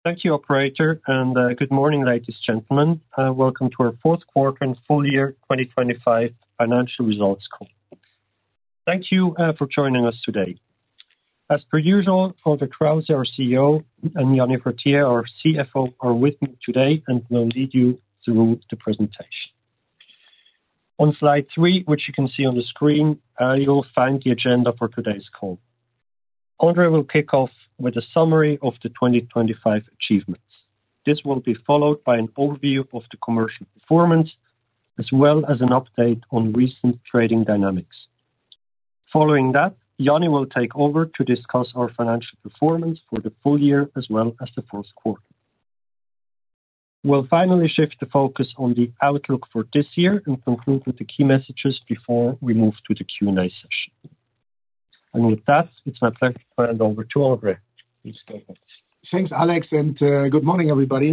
Thank you, operator, and good morning, ladies and gentlemen. Welcome to our fourth quarter and full year 2025 financial results call. Thank you for joining us today. As per usual, Oliver Krause, our CEO, and Jany Fruytier, our CFO, are with me today and will lead you through the presentation. On slide 3, which you can see on the screen, you'll find the agenda for today's call. André will kick off with a summary of the 2025 achievements. This will be followed by an overview of the commercial performance, as well as an update on recent trading dynamics. Following that, Jany will take over to discuss our financial performance for the full year as well as the fourth quarter. We'll finally shift the focus on the outlook for this year and conclude with the key messages before we move to the Q&A session. And with that, it's my pleasure to hand over to André. Please go ahead. Thanks, Alex, and good morning, everybody.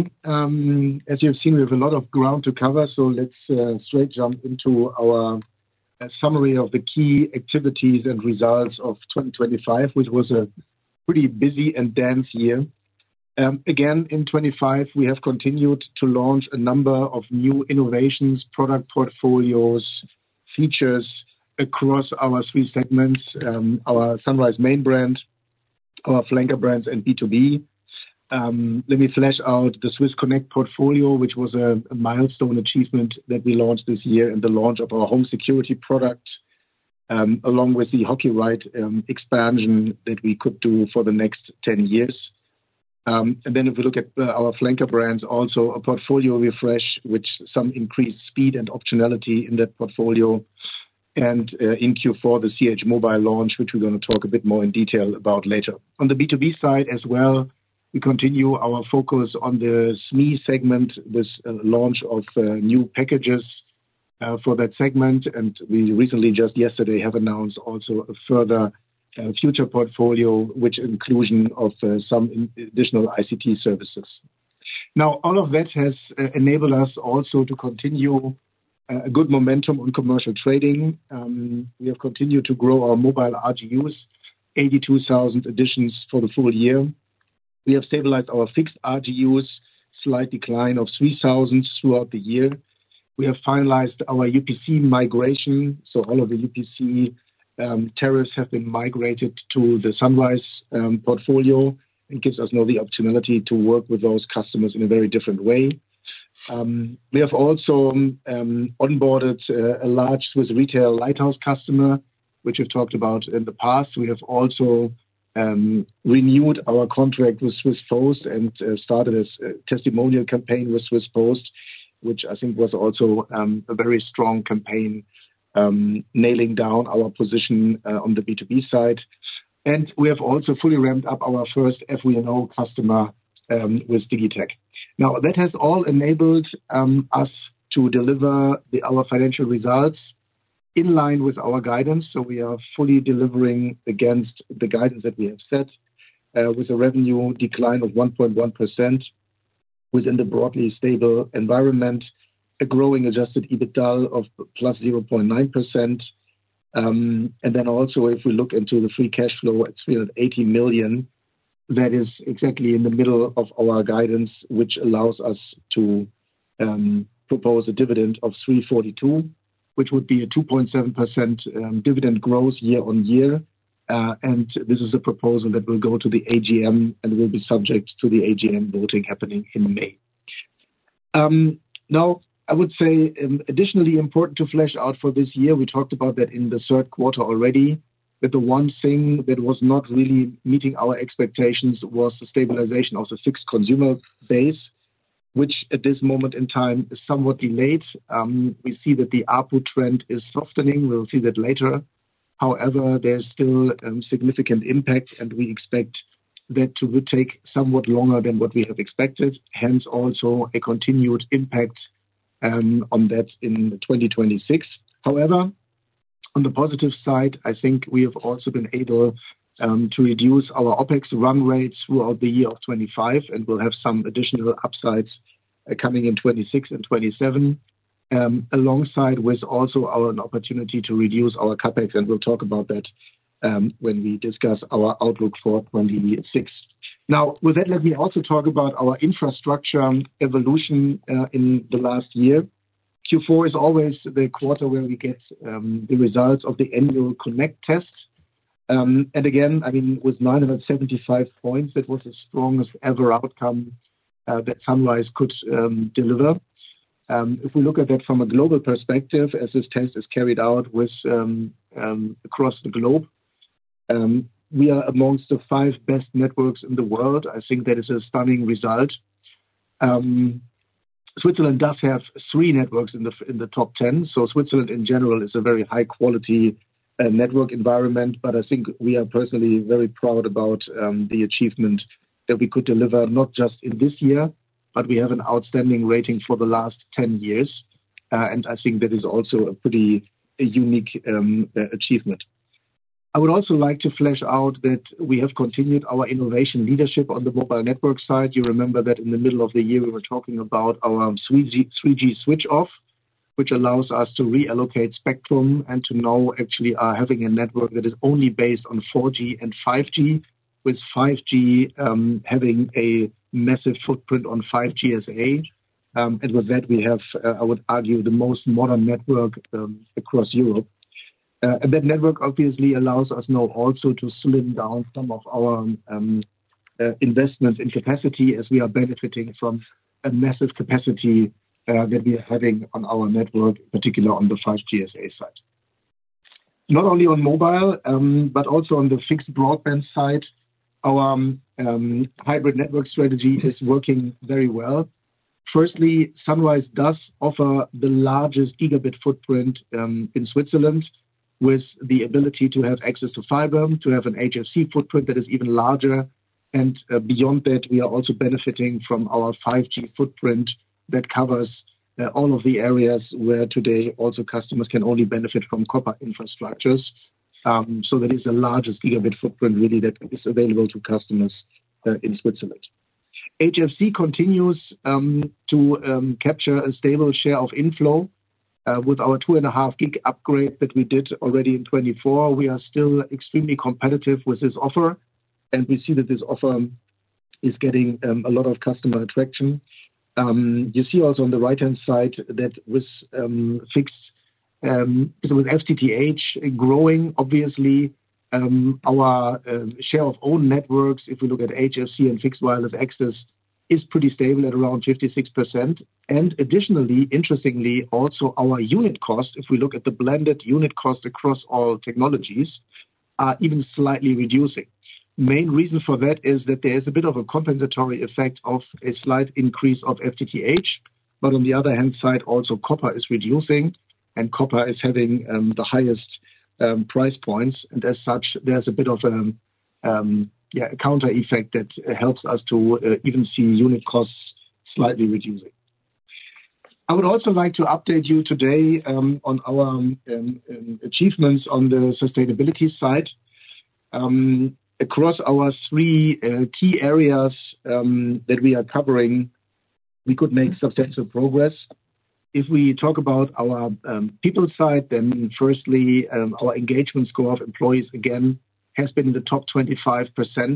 As you've seen, we have a lot of ground to cover, so let's straight jump into our summary of the key activities and results of 2025, which was a pretty busy and dense year. Again, in 2025, we have continued to launch a number of new innovations, product portfolios, features across our 3 segments, our Sunrise main brand, our flanker brands, and B2B. Let me flesh out the Swiss Connect portfolio, which was a milestone achievement that we launched this year, and the launch of our home security product, along with the Hockey Ride expansion that we could do for the next 10 years. And then if we look at our flanker brands, also a portfolio refresh, which some increased speed and optionality in that portfolio. And in Q4, the CH Mobile launch, which we're going to talk a bit more in detail about later. On the B2B side as well, we continue our focus on the SME segment, this launch of new packages for that segment. And we recently, just yesterday, have announced also a further future portfolio, which inclusion of some additional ICT services. Now, all of that has enabled us also to continue a good momentum on commercial trading. We have continued to grow our mobile RGUs, 82,000 additions for the full year. We have stabilized our fixed RGUs, slight decline of 3,000 throughout the year. We have finalized our UPC migration, so all of the UPC tariffs have been migrated to the Sunrise portfolio. It gives us now the opportunity to work with those customers in a very different way. We have also onboarded a large Swiss retail lighthouse customer, which we've talked about in the past. We have also renewed our contract with Swiss Post and started a testimonial campaign with Swiss Post, which I think was also a very strong campaign, nailing down our position on the B2B side. And we have also fully ramped up our first FVNO customer with Digitec. Now, that has all enabled us to deliver our financial results in line with our guidance. So we are fully delivering against the guidance that we have set, with a revenue decline of 1.1% within the broadly stable environment, a growing adjusted EBITDA of plus 0.9%. And then also, if we look into the free cash flow at 380 million, that is exactly in the middle of our guidance, which allows us to propose a dividend of 3.42, which would be a 2.7% dividend growth year on year. And this is a proposal that will go to the AGM and will be subject to the AGM voting happening in May. Now, I would say additionally important to flesh out for this year, we talked about that in the third quarter already, that the one thing that was not really meeting our expectations was the stabilization of the fixed consumer base, which at this moment in time is somewhat delayed. We see that the ARPU trend is softening. We'll see that later. However, there's still significant impact, and we expect that to take somewhat longer than what we have expected. Hence, also a continued impact on that in 2026. However, on the positive side, I think we have also been able to reduce our OpEx run rates throughout the year of 25, and we'll have some additional upsides coming in 26 and 27, alongside with also an opportunity to reduce our CapEx, and we'll talk about that when we discuss our outlook for 26. Now, with that, let me also talk about our infrastructure evolution in the last year. Q4 is always the quarter where we get the results of the annual Connect test. And again, I mean, with 975 points, that was the strongest ever outcome that Sunrise could deliver. If we look at that from a global perspective, as this test is carried out with across the globe, we are amongst the 5 best networks in the world. I think that is a stunning result. Switzerland does have 3 networks in the top 10. So Switzerland in general is a very high quality network environment. But I think we are personally very proud about the achievement that we could deliver, not just in this year, but we have an outstanding rating for the last 10 years. And I think that is also a pretty unique achievement. I would also like to flesh out that we have continued our innovation leadership on the mobile network side. You remember that in the middle of the year, we were talking about our 3G switch off, which allows us to reallocate spectrum and to now actually are having a network that is only based on 4G and 5G, with 5G having a massive footprint on 5G SA. And with that, we have, I would argue, the most modern network across Europe. And that network obviously allows us now also to slim down some of our investments in capacity, as we are benefiting from a massive capacity that we are having on our network, particularly on the 5G SA side. Not only on mobile, but also on the fixed broadband side, our hybrid network strategy is working very well. Firstly, Sunrise does offer the largest gigabit footprint in Switzerland, with the ability to have access to fiber, to have an HFC footprint that is even larger. And beyond that, we are also benefiting from our 5G footprint that covers all of the areas where today also customers can only benefit from copper infrastructures. So that is the largest gigabit footprint really that is available to customers in Switzerland. HFC continues to capture a stable share of inflow. With our 2.5 gig upgrade that we did already in 24, we are still extremely competitive with this offer. And we see that this offer is getting a lot of customer attraction. You see also on the right-hand side that with fixed, with FTTH growing, obviously, our share of own networks, if we look at HFC and fixed wireless access, is pretty stable at around 56%. And additionally, interestingly, also our unit cost, if we look at the blended unit cost across all technologies, are even slightly reducing. Main reason for that is that there is a bit of a compensatory effect of a slight increase of FTTH, but on the other hand side, also copper is reducing, and copper is having the highest price points. And as such, there's a bit of a counter effect that helps us to even see unit costs slightly reducing. I would also like to update you today on our achievements on the sustainability side. Across our 3 key areas that we are covering, we could make substantial progress. If we talk about our people side, then firstly, our engagement score of employees, again, has been in the top 25%,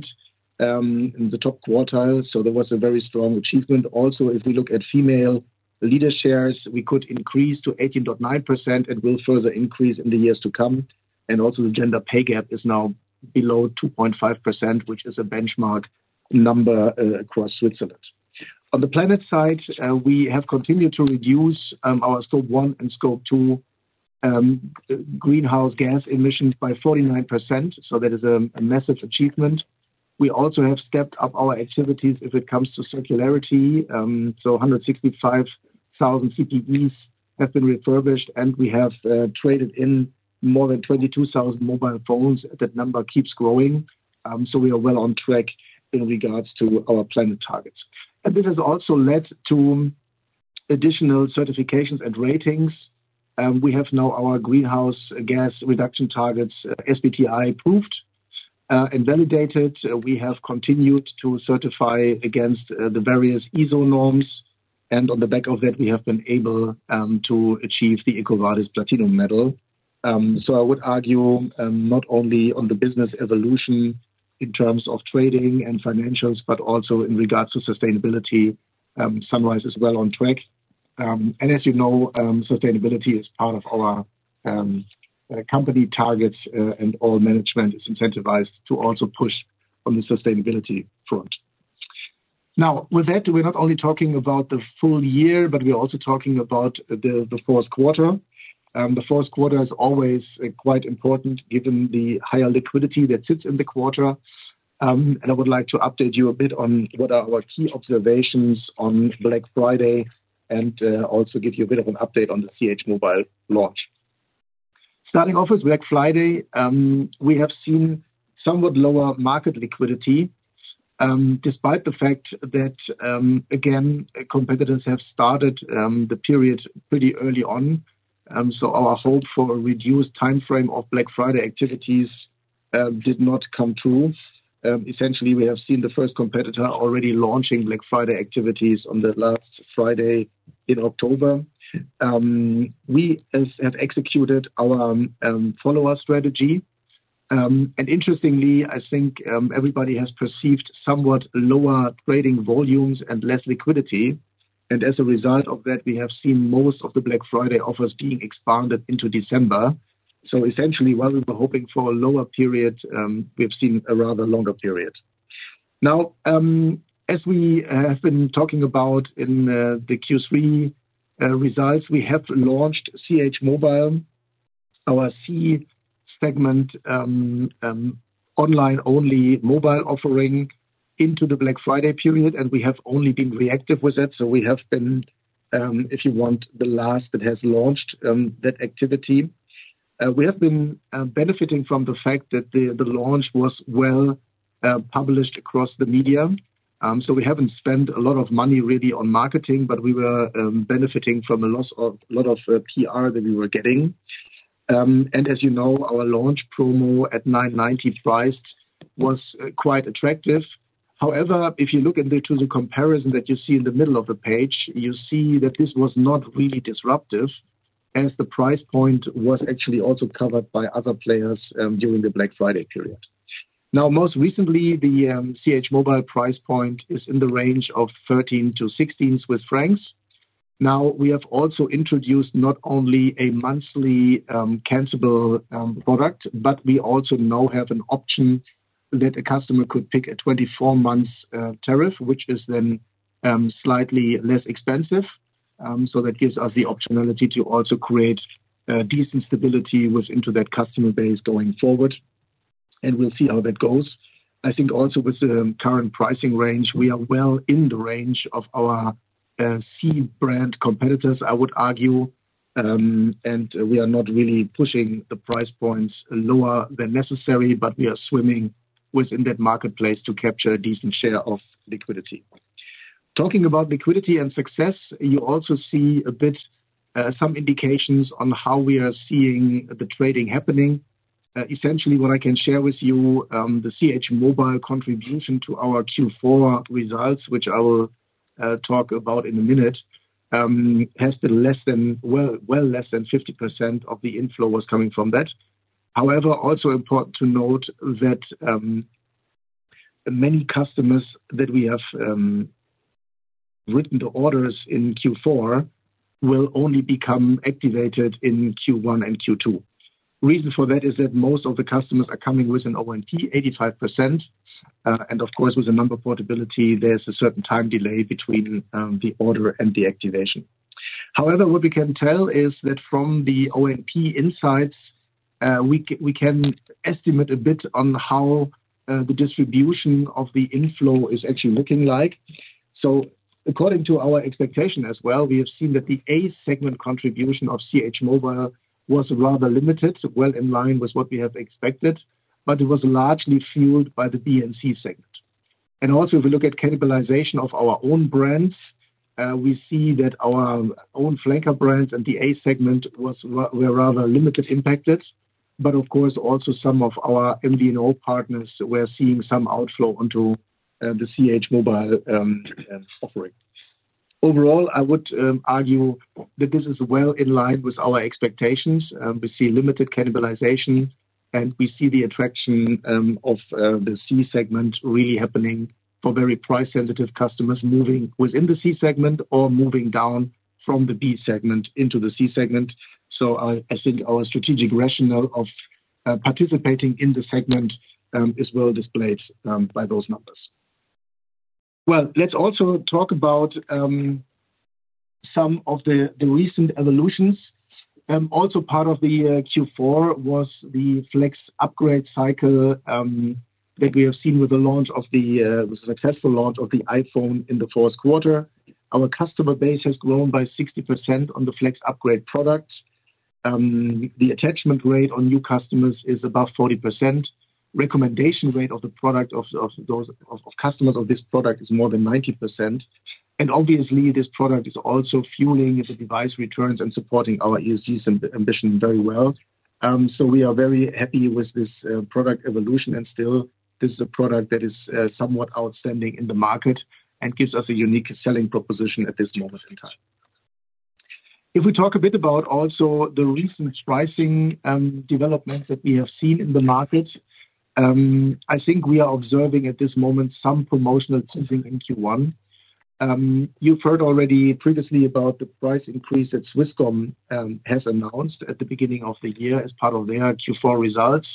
in the top quartile. So there was a very strong achievement. Also, if we look at female leader shares, we could increase to 18.9% and will further increase in the years to come. And also the gender pay gap is now below 2.5%, which is a benchmark number across Switzerland. On the planet side, we have continued to reduce our scope 1 and scope 2 greenhouse gas emissions by 49%. So that is a massive achievement. We also have stepped up our activities if it comes to circularity. So 165,000 CPEs have been refurbished, and we have traded in more than 22,000 mobile phones. That number keeps growing. So we are well on track in regards to our planet targets. And this has also led to additional certifications and ratings. We have now our greenhouse gas reduction targets SBTi approved and validated. We have continued to certify against the various ISO norms. And on the back of that, we have been able to achieve the EcoVadis Platinum medal. So I would argue not only on the business evolution in terms of trading and financials, but also in regards to sustainability. Sunrise is well on track. And as you know, sustainability is part of our company targets, and all management is incentivized to also push on the sustainability front. Now, with that, we're not only talking about the full year, but we're also talking about the fourth quarter. The fourth quarter is always quite important given the higher liquidity that sits in the quarter. And I would like to update you a bit on what are our key observations on Black Friday, and also give you a bit of an update on the CH Mobile launch. Starting off with Black Friday, we have seen somewhat lower market liquidity, despite the fact that, again, competitors have started the period pretty early on. So our hope for a reduced time frame of Black Friday activities did not come true. Essentially, we have seen the first competitor already launching Black Friday activities on the last Friday in October. We have executed our follower strategy. And interestingly, I think everybody has perceived somewhat lower trading volumes and less liquidity. And as a result of that, we have seen most of the Black Friday offers being expanded into December. So essentially, while we were hoping for a lower period, we've seen a rather longer period. Now, as we have been talking about in the Q3 results, we have launched CH Mobile, our C segment online-only mobile offering into the Black Friday period, and we have only been reactive with it. So we have been, if you want, the last that has launched that activity. We have been benefiting from the fact that the launch was well published across the media. So we haven't spent a lot of money really on marketing, but we were benefiting from a lot of PR that we were getting. And as you know, our launch promo at 9.90 priced was quite attractive. However, if you look into the comparison that you see in the middle of the page, you see that this was not really disruptive, as the price point was actually also covered by other players during the Black Friday period. Now, most recently, the CH Mobile price point is in the range of 13 to 16 Swiss francs. Now, we have also introduced not only a monthly cancelable product, but we also now have an option that a customer could pick a 24-month tariff, which is then slightly less expensive. So that gives us the optionality to also create decent stability into that customer base going forward. And we'll see how that goes. I think also with the current pricing range, we are well in the range of our C brand competitors, I would argue. And we are not really pushing the price points lower than necessary, but we are swimming within that marketplace to capture a decent share of liquidity. Talking about liquidity and success, you also see a bit some indications on how we are seeing the trading happening. Essentially, what I can share with you, the CH Mobile contribution to our Q4 results, which I will talk about in a minute, has been less than 50% of the inflow was coming from that. However, also important to note that many customers that we have written the orders in Q4 will only become activated in Q1 and Q2. Reason for that is that most of the customers are coming with an ONT, 85%. And of course, with a number portability, there's a certain time delay between the order and the activation. However, what we can tell is that from the ONP insights, we can estimate a bit on how the distribution of the inflow is actually looking like. So according to our expectation as well, we have seen that the A segment contribution of CH Mobile was rather limited, well in line with what we have expected, but it was largely fueled by the B and C segment. And also, if we look at cannibalization of our own brands, we see that our own flanker brands and the A segment were rather limited impacted. But of course, also some of our MVNO partners were seeing some outflow onto the CH Mobile offering. Overall, I would argue that this is well in line with our expectations. We see limited cannibalization, And we see the attraction of the C segment really happening for very price-sensitive customers moving within the C segment or moving down from the B segment into the C segment. So I think our strategic rationale of participating in the segment is well displayed by those numbers. Well, let's also talk about some of the recent evolutions. Also part of the Q4 was the Flex upgrade cycle that we have seen with the launch of the successful launch of the iPhone in the fourth quarter. Our customer base has grown by 60% on the Flex upgrade products. The attachment rate on new customers is above 40%. Recommendation rate of the product of customers of this product is more than 90%. And obviously, this product is also fueling the device returns and supporting our ESG ambition very well. So we are very happy with this product evolution, and still this is a product that is somewhat outstanding in the market and gives us a unique selling proposition at this moment in time. If we talk a bit about also the recent pricing developments that we have seen in the market, I think we are observing at this moment some promotional teasing in Q1. You've heard already previously about the price increase that Swisscom has announced at the beginning of the year as part of their Q4 results.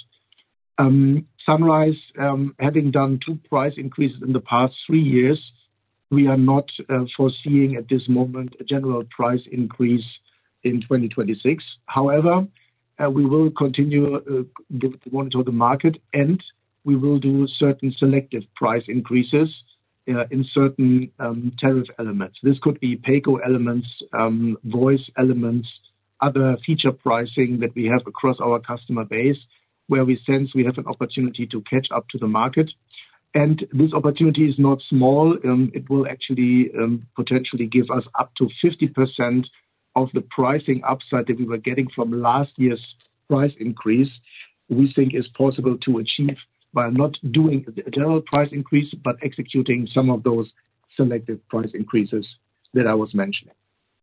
Sunrise, having done 2 price increases in the past 3 years, we are not foreseeing at this moment a general price increase in 2026. However, we will continue to monitor the market, and we will do certain selective price increases in certain tariff elements. This could be pay-go elements, voice elements, other feature pricing that we have across our customer base, where we sense we have an opportunity to catch up to the market. And this opportunity is not small. It will actually potentially give us up to 50% of the pricing upside that we were getting from last year's price increase. We think is possible to achieve by not doing a general price increase, but executing some of those selective price increases that I was mentioning.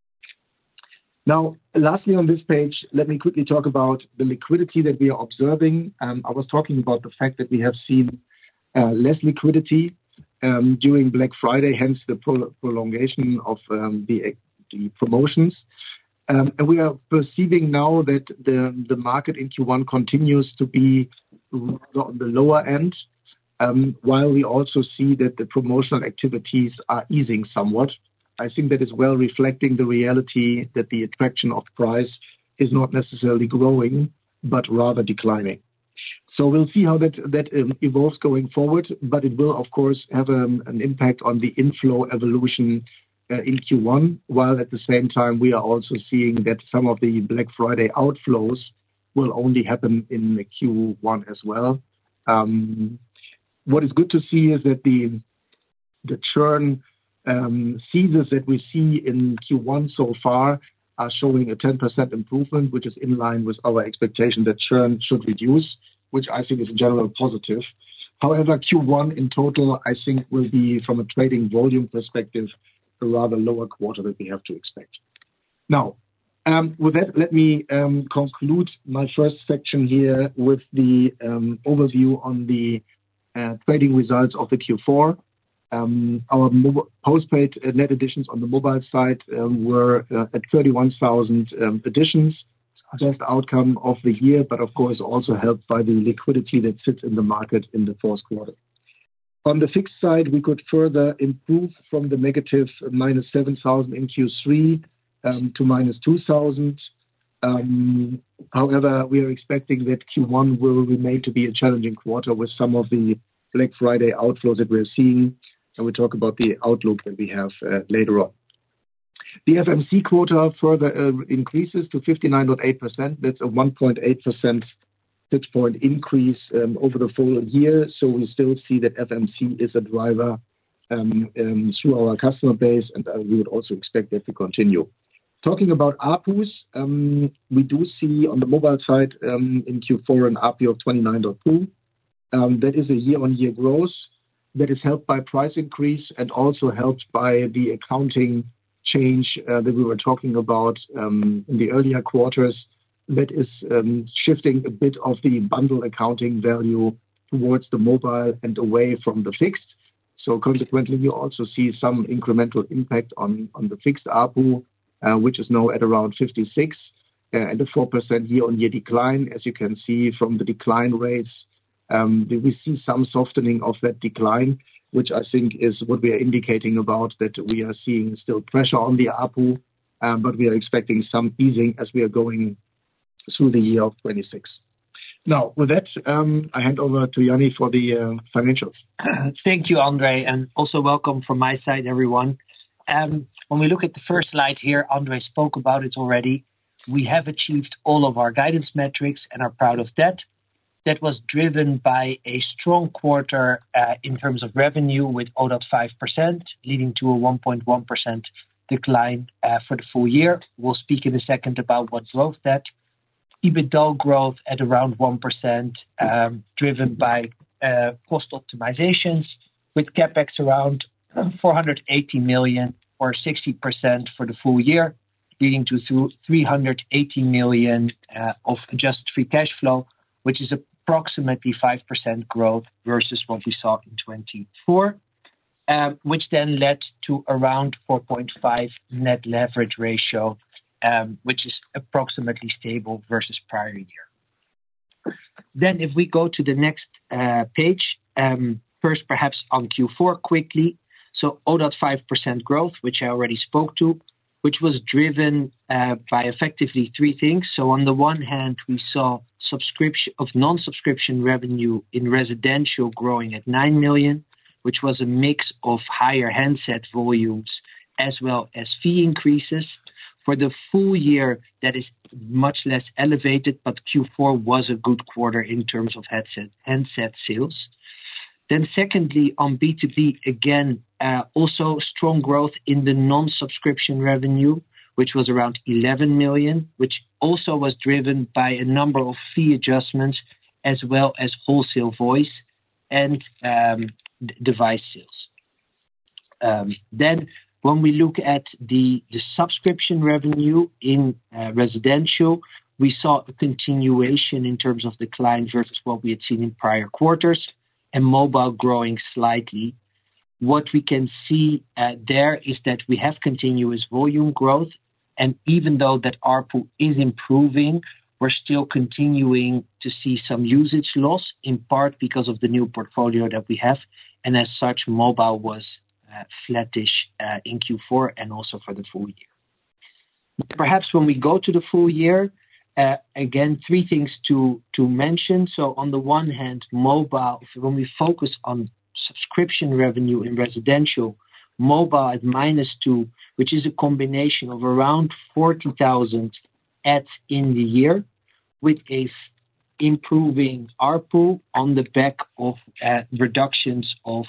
Now, lastly on this page, let me quickly talk about the liquidity that we are observing. I was talking about the fact that we have seen less liquidity during Black Friday, hence the prolongation of the promotions. And we are perceiving now that the market in Q1 continues to be on the lower end, while we also see that the promotional activities are easing somewhat. I think that is well reflecting the reality that the attraction of price is not necessarily growing, but rather declining. So we'll see how that evolves going forward, but it will, of course, have an impact on the inflow evolution in Q1, while at the same time we are also seeing that some of the Black Friday outflows will only happen in the Q1 as well. What is good to see is that the churn seasons that we see in Q1 so far are showing a 10% improvement, which is in line with our expectation that churn should reduce, which I think is a general positive. However, Q1 in total, I think will be, from a trading volume perspective, a rather lower quarter that we have to expect. Now, with that, let me conclude my first section here with the overview on the trading results of the Q4. Our postpaid net additions on the mobile side were at 31,000 additions, best outcome of the year, but of course also helped by the liquidity that sits in the market in the fourth quarter. On the fixed side, we could further improve from the negative -7,000 in Q3 to -2,000. However, we are expecting that Q1 will remain to be a challenging quarter with some of the Black Friday outflows that we're seeing, and we'll talk about the outlook that we have later on. The FMC quota further increases to 59.8%. That's a 1.8% point increase over the full year. So we still see that FMC is a driver through our customer base, and we would also expect that to continue. Talking about ARPUs, we do see on the mobile side in Q4 an ARPU of 29.2. That is a year-on-year growth that is helped by price increase and also helped by the accounting change that we were talking about in the earlier quarters, that is shifting a bit of the bundle accounting value towards the mobile and away from the fixed. So consequently, you also see some incremental impact on the fixed ARPU, which is now at around 56, and a 4% year-on-year decline. As you can see from the decline rates, we see some softening of that decline, which I think is what we are indicating about, that we are seeing still pressure on the ARPU, but we are expecting some easing as we are going through the year of 26. Now, with that, I hand over to Jany for the financials. Thank you, André, and also welcome from my side, everyone. When we look at the first slide here, André spoke about it already. We have achieved all of our guidance metrics and are proud of that. That was driven by a strong quarter in terms of revenue with 0.5%, leading to a 1.1% decline for the full year. We'll speak in a second about what drove that. EBITDA growth at around 1%, driven by cost optimizations, with CapEx around 480 million or 60% for the full year, leading to 380 million of adjusted free cash flow, which is approximately 5% growth versus what we saw in 2024, which then led to around 4.5 net leverage ratio, which is approximately stable versus prior year. Then if we go to the next page, first perhaps on Q4 quickly. So 0.5% growth, which I already spoke to, which was driven by effectively three things. So on the one hand, we saw non-subscription revenue in residential growing at 9 million, which was a mix of higher handset volumes as well as fee increases. For the full year, that is much less elevated, but Q4 was a good quarter in terms of handset sales. Then secondly, on B2B, again, also strong growth in the non-subscription revenue, which was around 11 million, which also was driven by a number of fee adjustments as well as wholesale voice and device sales. Then when we look at the subscription revenue in residential, we saw a continuation in terms of decline versus what we had seen in prior quarters, and mobile growing slightly. What we can see there is that we have continuous volume growth, and even though that ARPU is improving, we're still continuing to see some usage loss, in part because of the new portfolio that we have, and as such, mobile was flattish in Q4 and also for the full year. Perhaps when we go to the full year, again, three things to mention. So on the one hand, mobile, when we focus on subscription revenue in residential, mobile at -2, which is a combination of around 40,000 adds in the year, with a improving ARPU on the back of reductions of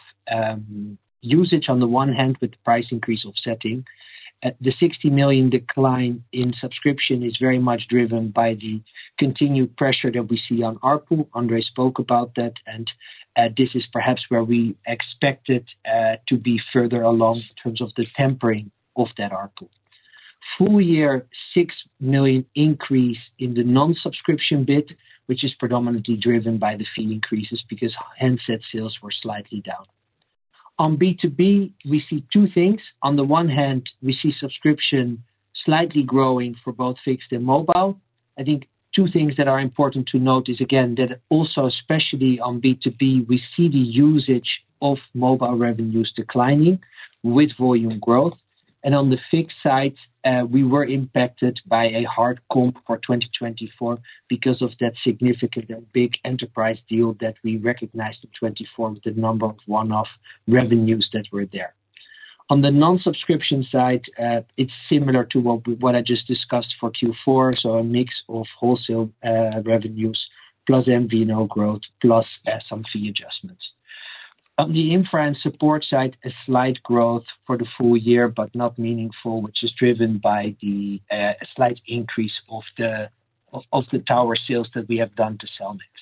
usage on the one hand, with the price increase offsetting. The 60 million decline in subscription is very much driven by the continued pressure that we see on ARPU. André spoke about that, and this is perhaps where we expected to be further along in terms of the tempering of that ARPU. Full year, 6 million increase in the non-subscription bit, which is predominantly driven by the fee increases because handset sales were slightly down. On B2B, we see two things. On the one hand, we see subscription slightly growing for both fixed and mobile. I think two things that are important to note is, again, that also, especially on B2B, we see the usage of mobile revenues declining with volume growth. And on the fixed side, we were impacted by a hard comp for 2024 because of that significant and big enterprise deal that we recognized in 2024 with the number of one-off revenues that were there. On the non-subscription side, it's similar to what I just discussed for Q4, so a mix of wholesale revenues plus MVNO growth plus some fee adjustments. On the infra and support side, a slight growth for the full year, but not meaningful, which is driven by the slight increase of the tower sales that we have done to Cellnex.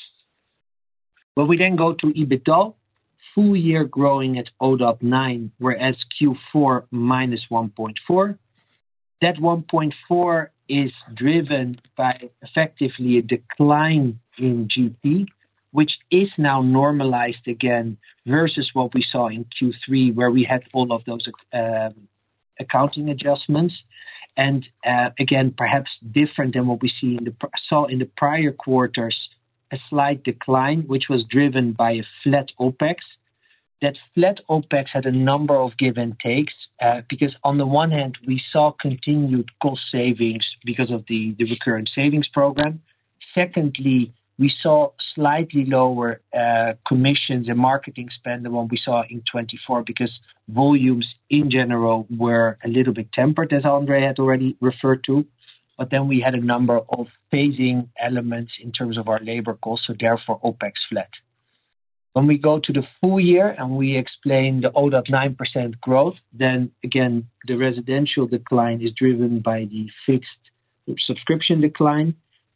When we then go to EBITDA, full year growing at 0.9, whereas Q4 -1.4. That 1.4 is driven by effectively a decline in GP, which is now normalized again versus what we saw in Q3, where we had all of those accounting adjustments. And again, perhaps different than what we saw in the prior quarters, a slight decline, which was driven by a flat OPEX. That flat OPEX had a number of give and takes, because on the one hand, we saw continued cost savings because of the recurrent savings program. Secondly, we saw slightly lower commissions and marketing spend than what we saw in 24, because volumes in general were a little bit tempered, as André had already referred to. But then we had a number of phasing elements in terms of our labor costs, so therefore OPEX flat. When we go to the full year and we explain the 0.9% growth, then again, the residential decline is driven by the fixed subscription decline,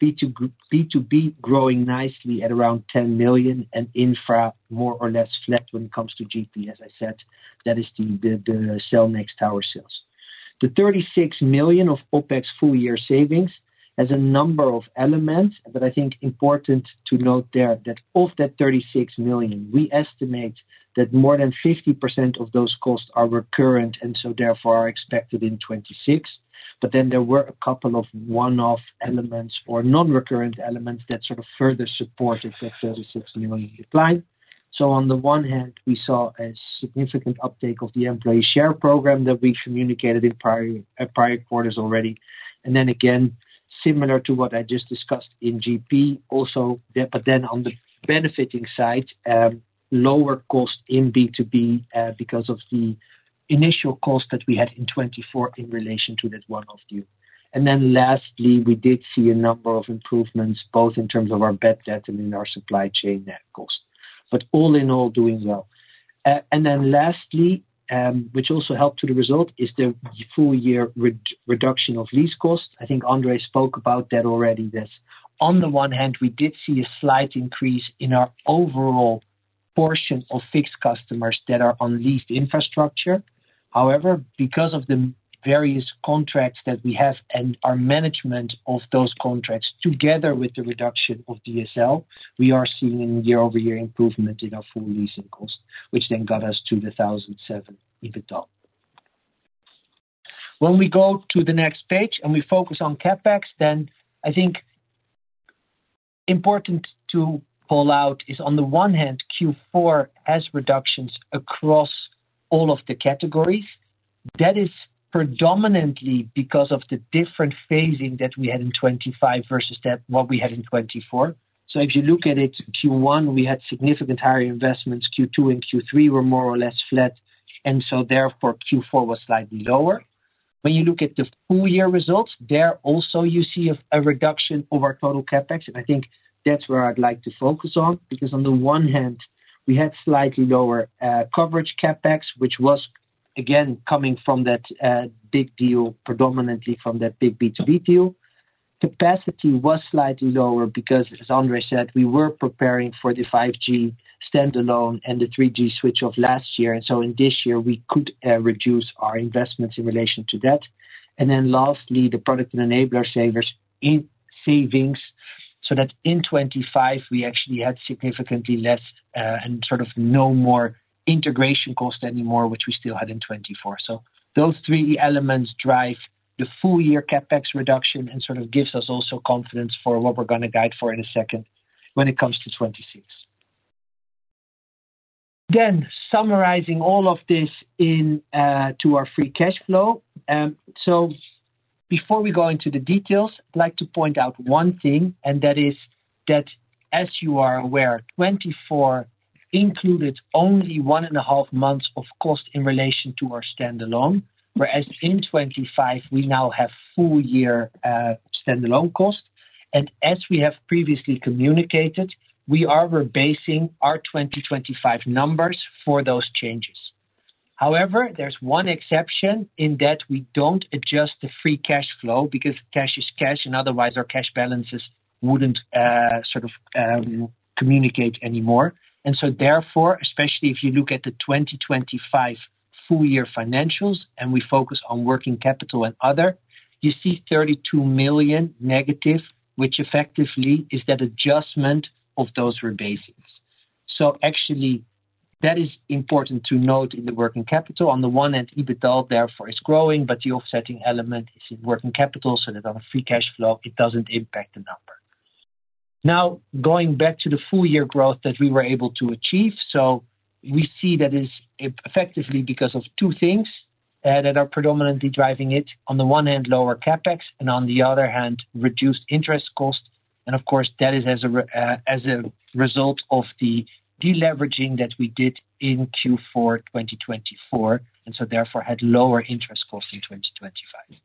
B2B growing nicely at around 10 million, and infra more or less flat when it comes to GP. As I said, that is the Cellnex tower sales. The 36 million of OPEX full year savings has a number of elements, but I think important to note there that of that 36 million, we estimate that more than 50% of those costs are recurrent and so therefore are expected in 26. But then there were a couple of one-off elements or non-recurrent elements that sort of further supported that 36 million decline. So on the one hand, we saw a significant uptake of the employee share program that we communicated in prior quarters already. And then again, similar to what I just discussed in GP, also, but then on the benefiting side, lower cost in B2B because of the initial cost that we had in 24 in relation to that one-off deal. And then lastly, we did see a number of improvements, both in terms of our bad debt and in our supply chain net cost. But all in all, doing well. And then lastly, which also helped to the result, is the full year reduction of lease costs. I think André spoke about that already. That on the one hand, we did see a slight increase in our overall portion of fixed customers that are on leased infrastructure. However, because of the various contracts that we have and our management of those contracts, together with the reduction of DSL, we are seeing a year-over-year improvement in our full leasing cost, which then got us to the 1,007 EBITDA. When we go to the next page and we focus on CapEx, then I think important to pull out is, on the one hand, Q4 has reductions across all of the categories. That is predominantly because of the different phasing that we had in 25 versus what we had in 24. So if you look at it, Q1, we had significant higher investments. Q2 and Q3 were more or less flat. And so therefore, Q4 was slightly lower. When you look at the full year results, there also you see a reduction of our total CapEx. And I think that's where I'd like to focus on, because on the one hand, we had slightly lower coverage CapEx, which was, again, coming from that big deal, predominantly from that big B2B deal. Capacity was slightly lower because, as André said, we were preparing for the 5G standalone and the 3G switch of last year. And so in this year, we could reduce our investments in relation to that. And then lastly, the product and enabler savings, so that in 25, we actually had significantly less and sort of no more integration cost anymore, which we still had in 24. So those three elements drive the full year CapEx reduction and sort of gives us also confidence for what we're going to guide for in a second when it comes to 26. Then summarizing all of this in to our free cash flow. So before we go into the details, I'd like to point out one thing, and that is that, as you are aware, 24 included only 1.5 months of cost in relation to our standalone, whereas in 25, we now have full year standalone cost. And as we have previously communicated, we are rebasing our 2025 numbers for those changes. However, there's one exception in that we don't adjust the free cash flow, because cash is cash, and otherwise our cash balances wouldn't communicate anymore. And so therefore, especially if you look at the 2025 full year financials and we focus on working capital and other, you see 32 million negative, which effectively is that adjustment of those rebasings. So actually, that is important to note in the working capital. On the one hand, EBITDA therefore is growing, but the offsetting element is in working capital, so that on a free cash flow, it doesn't impact the number. Now, going back to the full year growth that we were able to achieve. So we see that is effectively because of two things that are predominantly driving it. On the one hand, lower CapEx, and on the other hand, reduced interest cost. And of course, that is as a result of the deleveraging that we did in Q4 2024, and so therefore had lower interest costs in 2025.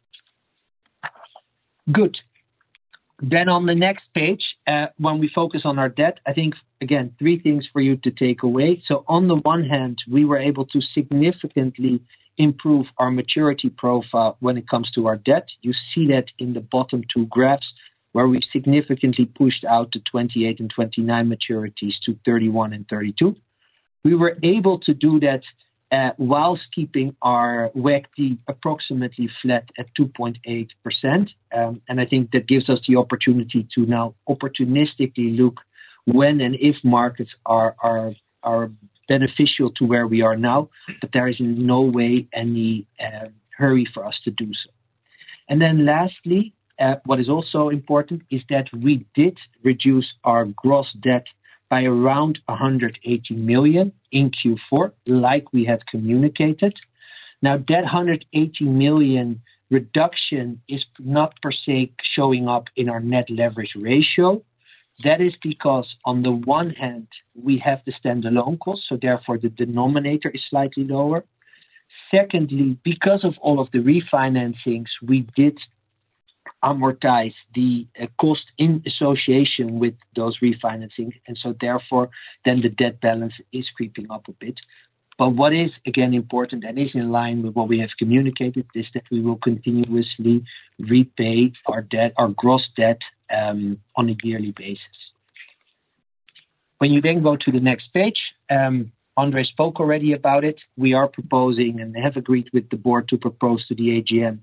Good. Then on the next page, when we focus on our debt, I think, again, three things for you to take away. So on the one hand, we were able to significantly improve our maturity profile when it comes to our debt. You see that in the bottom two graphs, where we significantly pushed out the 28 and 29 maturities to 31 and 32. We were able to do that whilst keeping our WACC approximately flat at 2.8%. And I think that gives us the opportunity to now opportunistically look when and if markets are beneficial to where we are now, but there is in no way any hurry for us to do so. And then lastly, what is also important is that we did reduce our gross debt by around 180 million in Q4, like we had communicated. Now, that 180 million reduction is not per se showing up in our net leverage ratio. That is because, on the one hand, we have the standalone cost, so therefore the denominator is slightly lower. Secondly, because of all of the refinancings, we did amortize the cost in association with those refinancing, and so therefore then the debt balance is creeping up a bit. But what is again important and is in line with what we have communicated is that we will continuously repay our debt, our gross debt, on a yearly basis. When you then go to the next page, André spoke already about it. We are proposing and have agreed with the board to propose to the AGM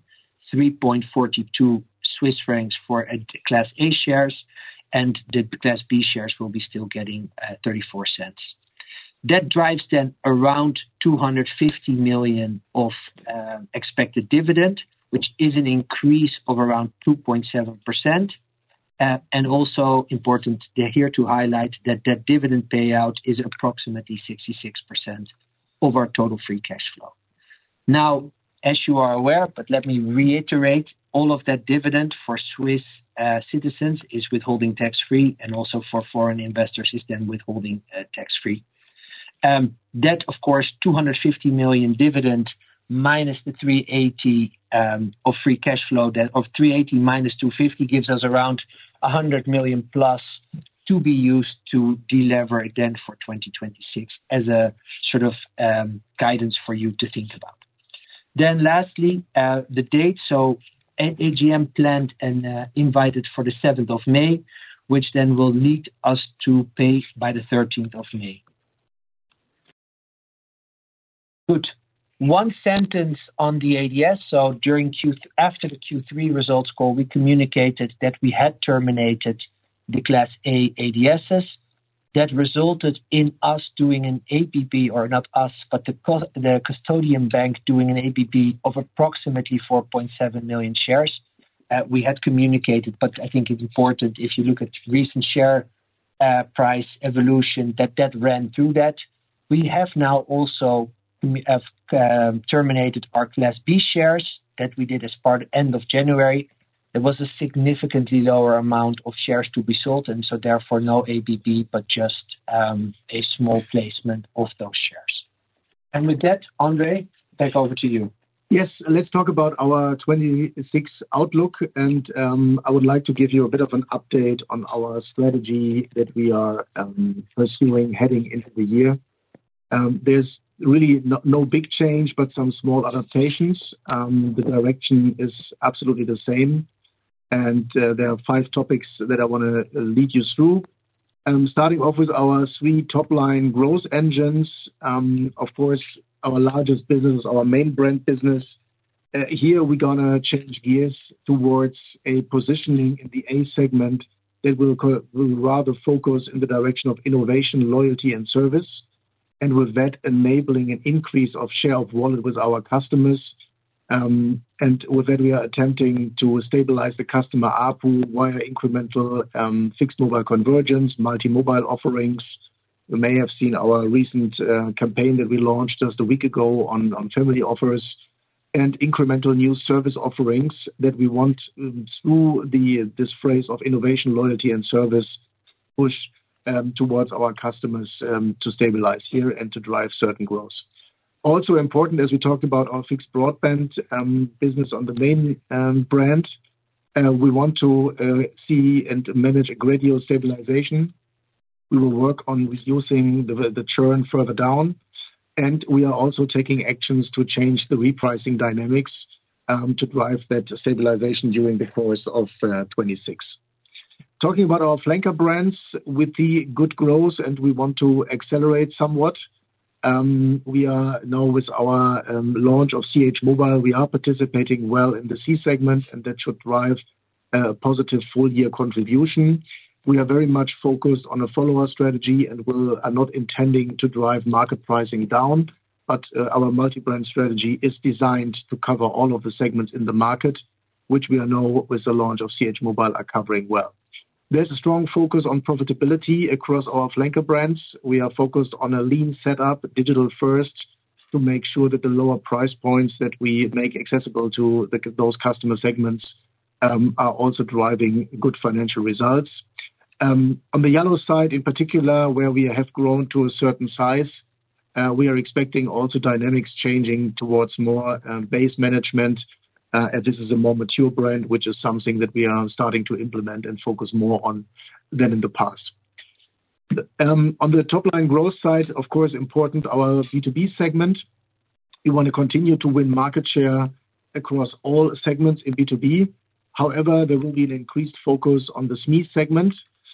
3.42 Swiss francs for Class A shares, and the Class B shares will be still getting 34 cents. That drives then around 250 million of expected dividend, which is an increase of around 2.7%. And also important here to highlight that that dividend payout is approximately 66% of our total free cash flow. Now, as you are aware, but let me reiterate, all of that dividend for Swiss citizens is withholding tax-free, and also for foreign investors is then withholding tax-free. That, of course, 250 million dividend minus the 380 of free cash flow, that of 380 minus 250 gives us around 100 million plus to be used to delever again for 2026 as a sort of guidance for you to think about. Then lastly, the date. So AGM planned and invited for the 7th of May, which then will lead us to pay by the 13th of May. Good. One sentence on the ADS. So after the Q3 results call, we communicated that we had terminated the Class A ADSs. That resulted in us doing an ABB, or not us, but the custodian bank doing an ABB of approximately 4.7 million shares. We had communicated, but I think it's important if you look at recent share price evolution that ran through that. We have now also terminated our Class B shares that we did as part end of January. There was a significantly lower amount of shares to be sold, and so therefore no ABB, but just a small placement of those shares. And with that, André, back over to you. Yes, let's talk about our 26 outlook, and I would like to give you a bit of an update on our strategy that we are pursuing heading into the year. There's really no big change, but some small adaptations. The direction is absolutely the same. And there are 5 topics that I want to lead you through. Starting off with our 3 top-line growth engines. Of course, our largest business, our main brand business, Here we're gonna change gears towards a positioning in the A segment that will rather focus in the direction of innovation, loyalty, and service, and with that, enabling an increase of share of wallet with our customers. And with that, we are attempting to stabilize the customer ARPU via incremental fixed mobile convergence, multi-mobile offerings. You may have seen our recent campaign that we launched just a week ago on family offers, and incremental new service offerings that we want through this phrase of innovation, loyalty, and service push towards our customers to stabilize here and to drive certain growth. Also important, as we talked about our fixed broadband business on the main brand, we want to see and manage a gradual stabilization. We will work on reducing the churn further down, and we are also taking actions to change the repricing dynamics to drive that stabilization during the course of 2026. Talking about our flanker brands with the good growth, and we want to accelerate somewhat. We are now with our launch of CH Mobile, we are participating well in the C segment, and that should drive a positive full year contribution. We are very much focused on a follower strategy and are not intending to drive market pricing down, but our multi-brand strategy is designed to cover all of the segments in the market, which we are now, with the launch of CH Mobile, are covering well. There's a strong focus on profitability across our flanker brands. We are focused on a lean setup, digital first, to make sure that the lower price points that we make accessible to those customer segments are also driving good financial results. On the yallo side, in particular, where we have grown to a certain size, we are expecting also dynamics changing towards more base management, as this is a more mature brand, which is something that we are starting to implement and focus more on than in the past. On the top line growth side, of course, important, our B2B segment. We want to continue to win market share across all segments in B2B. However, there will be an increased focus on the SME segment,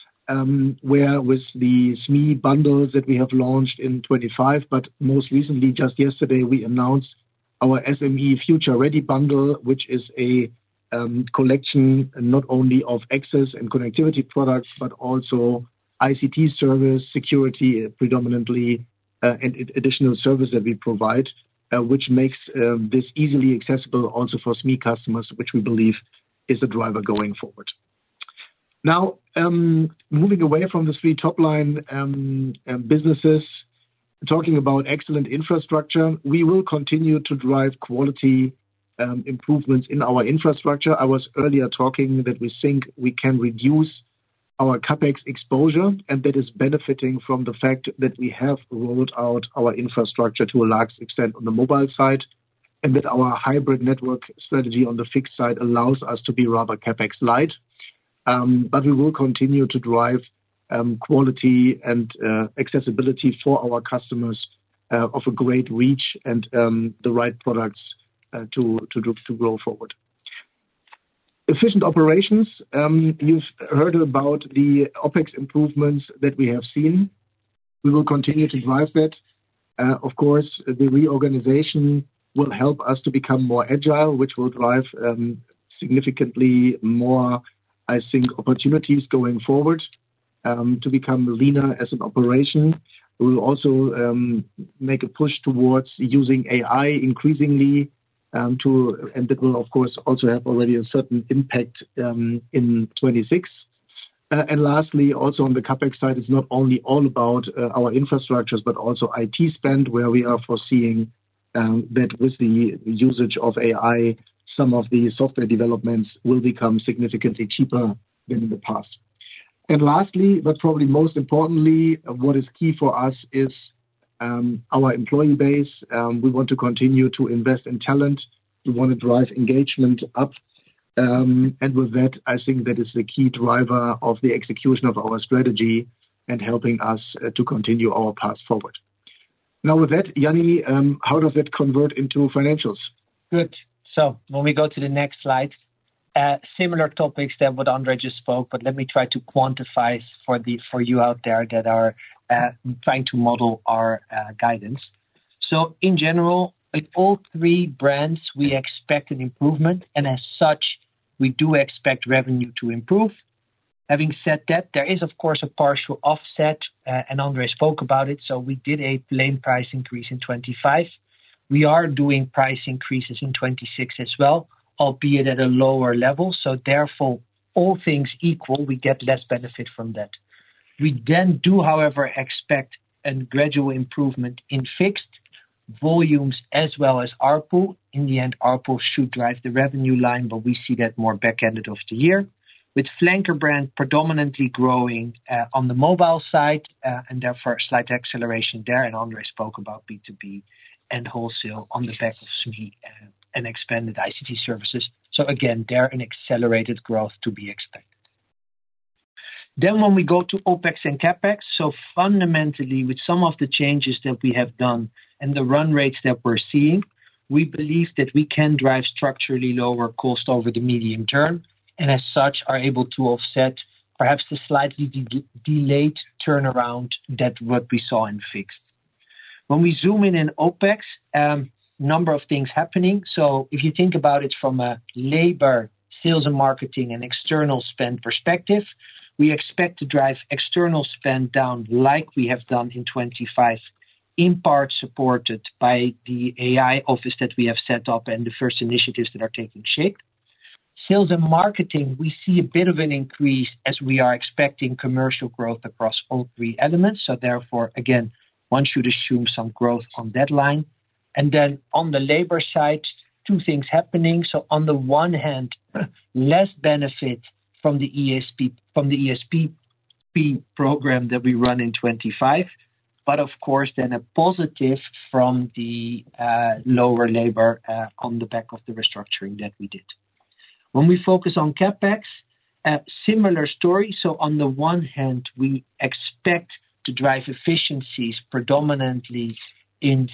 where with the SME bundles that we have launched in 2025, but most recently, just yesterday, we announced our SME Future Ready bundle, which is a collection not only of access and connectivity products, but also ICT service, security predominantly, and additional service that we provide, which makes this easily accessible also for SME customers, which we believe is a driver going forward. Now, moving away from the three top line businesses, talking about excellent infrastructure, we will continue to drive quality improvements in our infrastructure. I was earlier talking that we think we can reduce our CapEx exposure, and that is benefiting from the fact that we have rolled out our infrastructure to a large extent on the mobile side, and that our hybrid network strategy on the fixed side allows us to be rather CapEx light. But we will continue to drive quality and accessibility for our customers of a great reach and the right products to grow forward. Efficient operations. You've heard about the OpEx improvements that we have seen. We will continue to drive that. Of course, the reorganization will help us to become more agile, which will drive significantly more, I think, opportunities going forward to become leaner as an operation. We will also make a push towards using AI increasingly, and that will, of course, also have already a certain impact in 2026. And lastly, also on the CapEx side, it's not only all about our infrastructures, but also IT spend, where we are foreseeing that with the usage of AI, some of the software developments will become significantly cheaper than in the past. And lastly, but probably most importantly, what is key for us is our employee base. We want to continue to invest in talent. We want to drive engagement up. And with that, I think that is the key driver of the execution of our strategy and helping us to continue our path forward. Now, with that, Jany, how does that convert into financials? Good. So when we go to the next slide, similar topics than what André just spoke, but let me try to quantify for you out there that are trying to model our guidance. So in general, with all three brands, we expect an improvement, and as such, we do expect revenue to improve. Having said that, there is, of course, a partial offset, and André spoke about it. So we did a plain price increase in 25. We are doing price increases in 26 as well, albeit at a lower level. So therefore, all things equal, we get less benefit from that. We then do, however, expect a gradual improvement in fixed volumes as well as ARPU. In the end, ARPU should drive the revenue line, but we see that more back-ended of the year. With Flanker brand predominantly growing on the mobile side, and therefore a slight acceleration there. And André spoke about B2B and wholesale on the back of SME and expanded ICT services. So again, there an accelerated growth to be expected. Then when we go to OPEX and CAPEX, so fundamentally with some of the changes that we have done and the run rates that we're seeing, we believe that we can drive structurally lower cost over the medium term, and as such are able to offset perhaps the slightly delayed turnaround that what we saw in fixed. When we zoom in OPEX, number of things happening. So if you think about it from a labor, sales and marketing and external spend perspective, we expect to drive external spend down like we have done in 25, in part supported by the AI office that we have set up and the first initiatives that are taking shape. Sales and marketing, we see a bit of an increase as we are expecting commercial growth across all three elements. So therefore, again, one should assume some growth on that line. And then on the labor side, two things happening. So on the one hand, less benefit from the ESP program that we run in 25, but of course then a positive from the lower labor on the back of the restructuring that we did. When we focus on CAPEX, similar story. So on the one hand, we expect to drive efficiencies predominantly in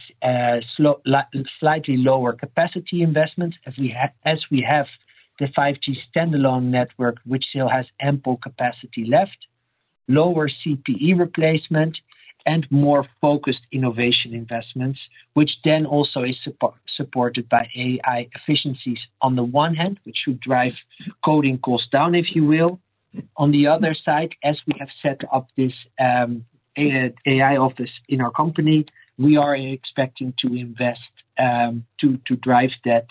slightly lower capacity investments as we have the 5G standalone network, which still has ample capacity left, lower CPE replacement, and more focused innovation investments, which then also is supported by AI efficiencies on the one hand, which should drive coding costs down, if you will. On the other side, as we have set up this AI office in our company, we are expecting to invest to drive that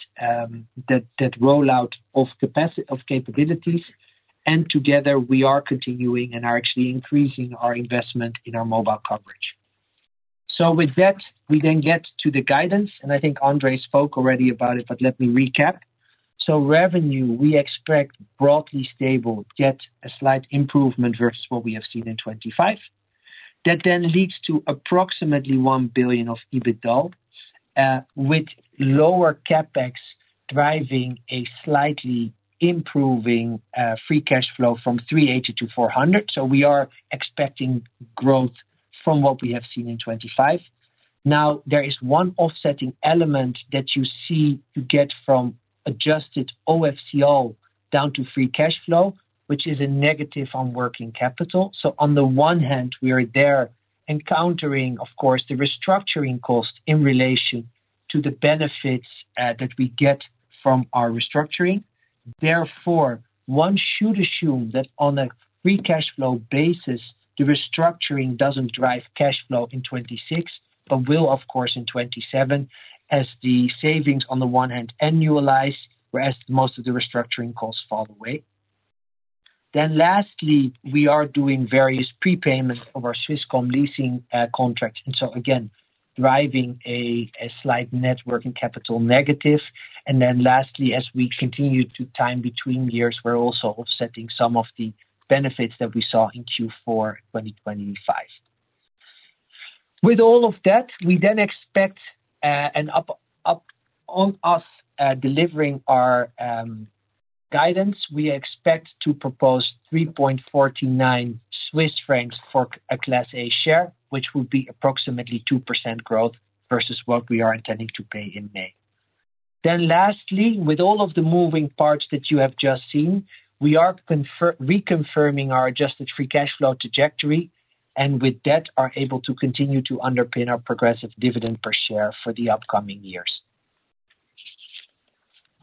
rollout of capabilities. And together we are continuing and are actually increasing our investment in our mobile coverage. So with that, we then get to the guidance, and I think André spoke already about it, but let me recap. So revenue, we expect broadly stable, yet a slight improvement versus what we have seen in 25. That then leads to approximately 1 billion of EBITDA, with lower CAPEX driving a slightly improving free cash flow from 380 to 400. So we are expecting growth from what we have seen in 25. Now, there is one offsetting element that you see to get from adjusted OFCO down to free cash flow, which is a negative on working capital. So on the one hand, we are there encountering, of course, the restructuring cost in relation to the benefits that we get from our restructuring. Therefore, one should assume that on a free cash flow basis, the restructuring doesn't drive cash flow in 26, but will, of course, in 27, as the savings on the one hand annualize, whereas most of the restructuring costs fall away. Then lastly, we are doing various prepayments of our Swisscom leasing contracts. And so again, driving a slight net working capital negative. And then lastly, as we continue to time between years, we're also offsetting some of the benefits that we saw in Q4 2025. With all of that, we then expect an up on us delivering our guidance. We expect to propose 3.49 Swiss francs for a Class A share, which would be approximately 2% growth versus what we are intending to pay in May. Then lastly, with all of the moving parts that you have just seen, we are reconfirming our adjusted free cash flow trajectory, and with that are able to continue to underpin our progressive dividend per share for the upcoming years.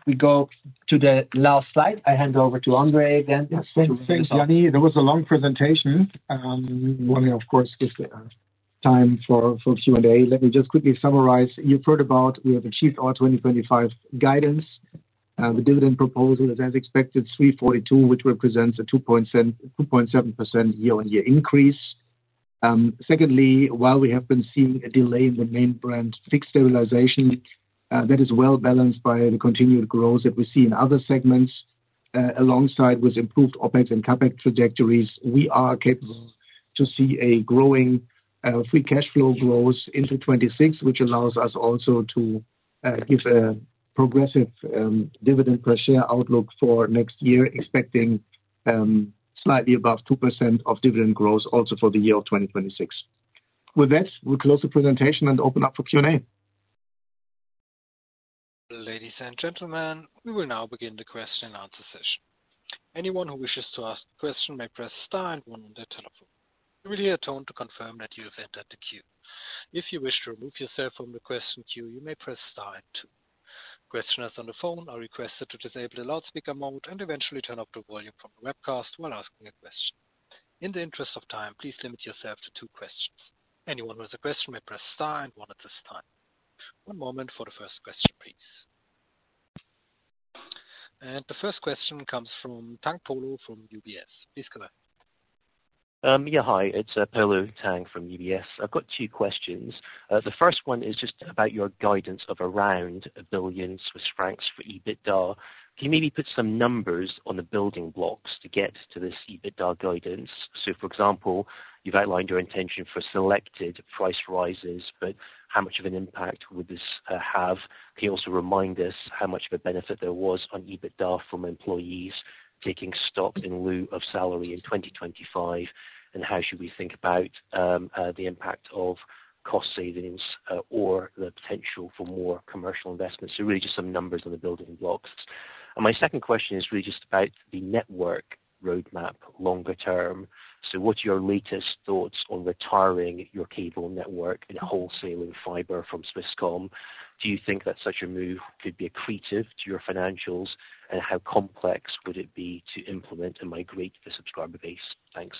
we go to the last slide. I hand over to Andre again. Yes, thanks, Yanni. There was a long presentation. Wanting, of course, give time for Q&A. Let me just quickly summarize. You've heard about we have achieved our 2025 guidance. The dividend proposal is as expected, 3.42, which represents a 2.7% year-on-year increase. Secondly, while we have been seeing a delay in the main brand fixed stabilization, that is well balanced by the continued growth that we see in other segments, alongside with improved OpEx and CapEx trajectories. We are capable to see a growing free cash flow growth into 2026, which allows us also to give a progressive dividend per share outlook for next year, expecting slightly above 2% of dividend growth also for the year of 2026. With that, we'll close the presentation and open up for Q&A. Ladies and gentlemen, we will now begin the question and answer session. Anyone who wishes to ask a question may press star and one on their telephone. You will hear a tone to confirm that you have entered the queue. If you wish to remove yourself from the question queue, you may press star and two. Questioners on the phone are requested to disable the loudspeaker mode and eventually turn up the volume from the webcast while asking a question. In the interest of time, please limit yourself to 2 questions. Anyone with a question may press star and one at this time. One moment for the first question, please. And the first question comes from Tang Polo from UBS. Please go ahead. Hi, it's Polo Tang from UBS. I've got 2 questions. The first one is just about your guidance of around 1 billion Swiss francs for EBITDA. Can you maybe put some numbers on the building blocks to get to this EBITDA guidance? So, for example, you've outlined your intention for selected price rises, but how much of an impact would this have? Can you also remind us how much of a benefit there was on EBITDA from employees taking stock in lieu of salary in 2025? And how should we think about the impact of cost savings or the potential for more commercial investments? So really just some numbers on the building blocks. And my second question is really just about the network roadmap longer term. So what's your latest thoughts on retiring your cable network and wholesaling fiber from Swisscom? Do you think that such a move could be accretive to your financials? And how complex would it be to implement and migrate the subscriber base? Thanks.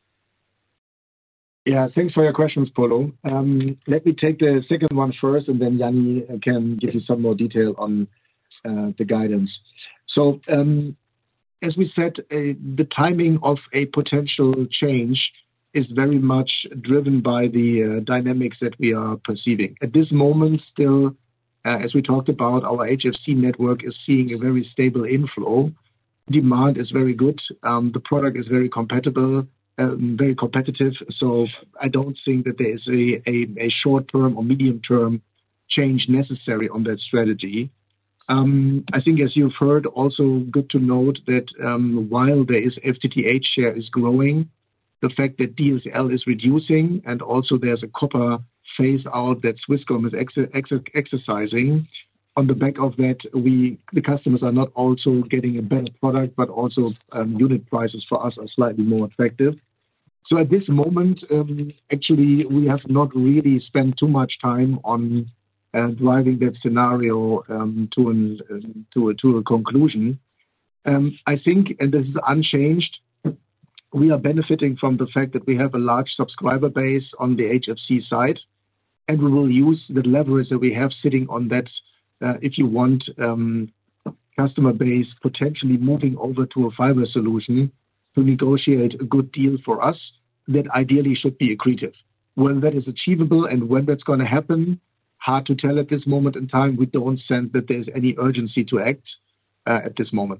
Yeah, thanks for your questions, Polo. Let me take the second one first, and then Yanni can give you some more detail on the guidance. So, as we said, the timing of a potential change is very much driven by the dynamics that we are perceiving. At this moment, still, as we talked about, our HFC network is seeing a very stable inflow. Demand is very good. The product is very compatible, very competitive. So I don't think that there is a short-term or medium-term change necessary on that strategy. I think, as you've heard, also good to note that while there is FTTH share is growing, the fact that DSL is reducing, and also there's a copper phase out that Swisscom is exercising. On the back of that, the customers are not also getting a better product, but also unit prices for us are slightly more attractive. So at this moment, actually, we have not really spent too much time on driving that scenario to a conclusion. I think, and this is unchanged, we are benefiting from the fact that we have a large subscriber base on the HFC side, and we will use the leverage that we have sitting on that, if you want, customer base potentially moving over to a fiber solution to negotiate a good deal for us that ideally should be accretive. When that is achievable and when that's going to happen, hard to tell at this moment in time. We don't sense that there's any urgency to act at this moment.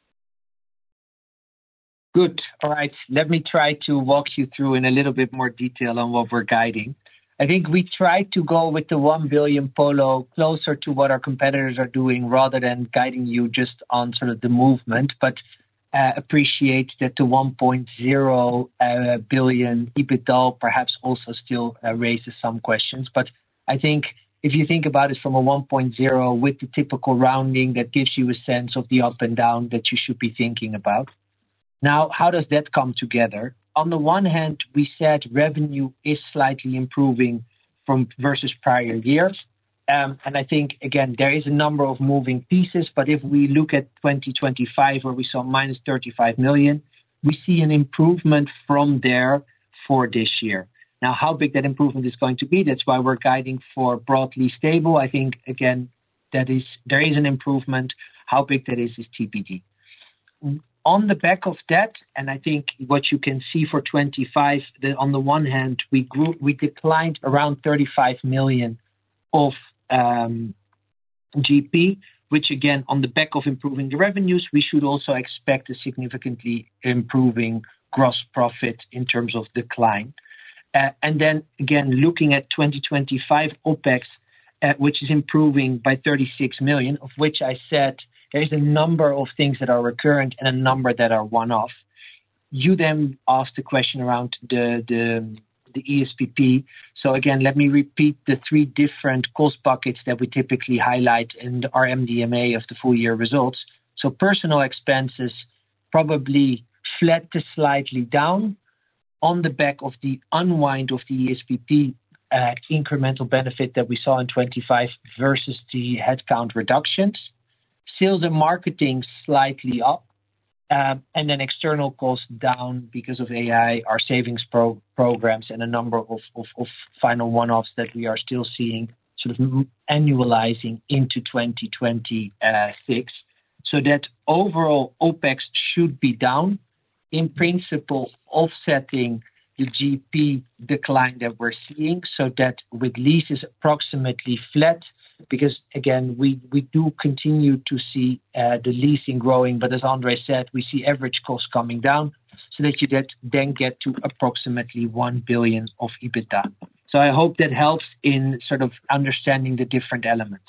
Good. All right. Let me try to walk you through in a little bit more detail on what we're guiding. I think we tried to go with the 1 billion Polo closer to what our competitors are doing rather than guiding you just on sort of the movement, but appreciate that the 1.0 billion EBITDA perhaps also still raises some questions. But I think if you think about it from a 1.0 with the typical rounding, that gives you a sense of the up and down that you should be thinking about. Now, how does that come together? On the one hand, we said revenue is slightly improving from versus prior years. And I think, again, there is a number of moving pieces, but if we look at 2025, where we saw minus 35 million, we see an improvement from there for this year. Now, how big that improvement is going to be, that's why we're guiding for broadly stable. I think, again, there is an improvement. How big that is TBD. On the back of that, and I think what you can see for 25, that on the one hand, we declined around 35 million of GP, which again, on the back of improving the revenues, we should also expect a significantly improving gross profit in terms of decline. And then again, looking at 2025 OpEx, which is improving by 36 million, of which I said there's a number of things that are recurrent and a number that are one-off. You then asked the question around the ESPP. So again, let me repeat the three different cost buckets that we typically highlight in our MDMA of the full year results. So personal expenses probably flat to slightly down on the back of the unwind of the ESPP incremental benefit that we saw in 25 versus the headcount reductions. Sales and marketing slightly up, and then external costs down because of AI, our savings programs, and a number of final one-offs that we are still seeing sort of annualizing into 2026. So that overall OpEx should be down, in principle, offsetting the GP decline that we're seeing, so that with leases approximately flat, because again, we do continue to see the leasing growing, but as Andre said, we see average costs coming down, so that you then get to approximately 1 billion of EBITDA. So I hope that helps in sort of understanding the different elements.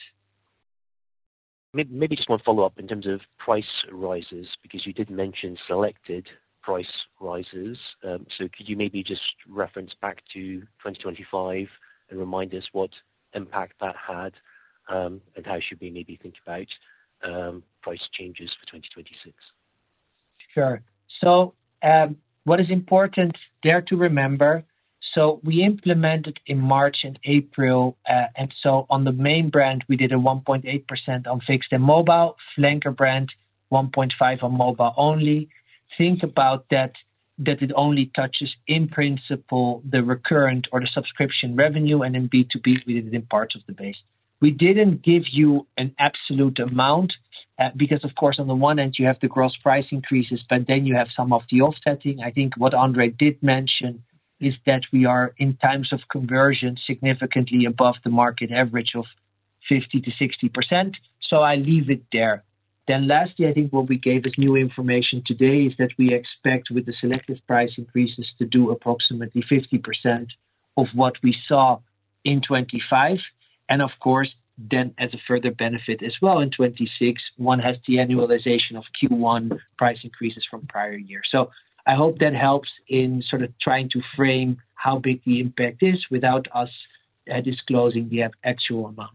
Maybe just one follow-up in terms of price rises, because you did mention selected price rises. So could you maybe just reference back to 2025 and remind us what impact that had, and how should we maybe think about price changes for 2026? Sure. So what is important there to remember, so we implemented in March and April, and so on the main brand, we did a 1.8% on fixed and mobile, flanker brand 1.5 on mobile only. Think about that it only touches in principle the recurrent or the subscription revenue, and in B2B we did it in parts of the base. We didn't give you an absolute amount because of course on the one end you have the gross price increases, but then you have some of the offsetting. I think what Andre did mention is that we are in times of conversion significantly above the market average of 50 to 60%. So I leave it there. Then lastly, I think what we gave as new information today is that we expect with the selective price increases to do approximately 50% of what we saw in 25. And of course, then as a further benefit as well in 26, one has the annualization of Q1 price increases from prior year. So I hope that helps in sort of trying to frame how big the impact is without us disclosing the actual amount.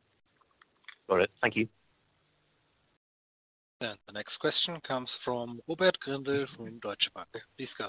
Got it. Thank you. And the next question comes from Robert Grindel from Deutsche Bank. Please go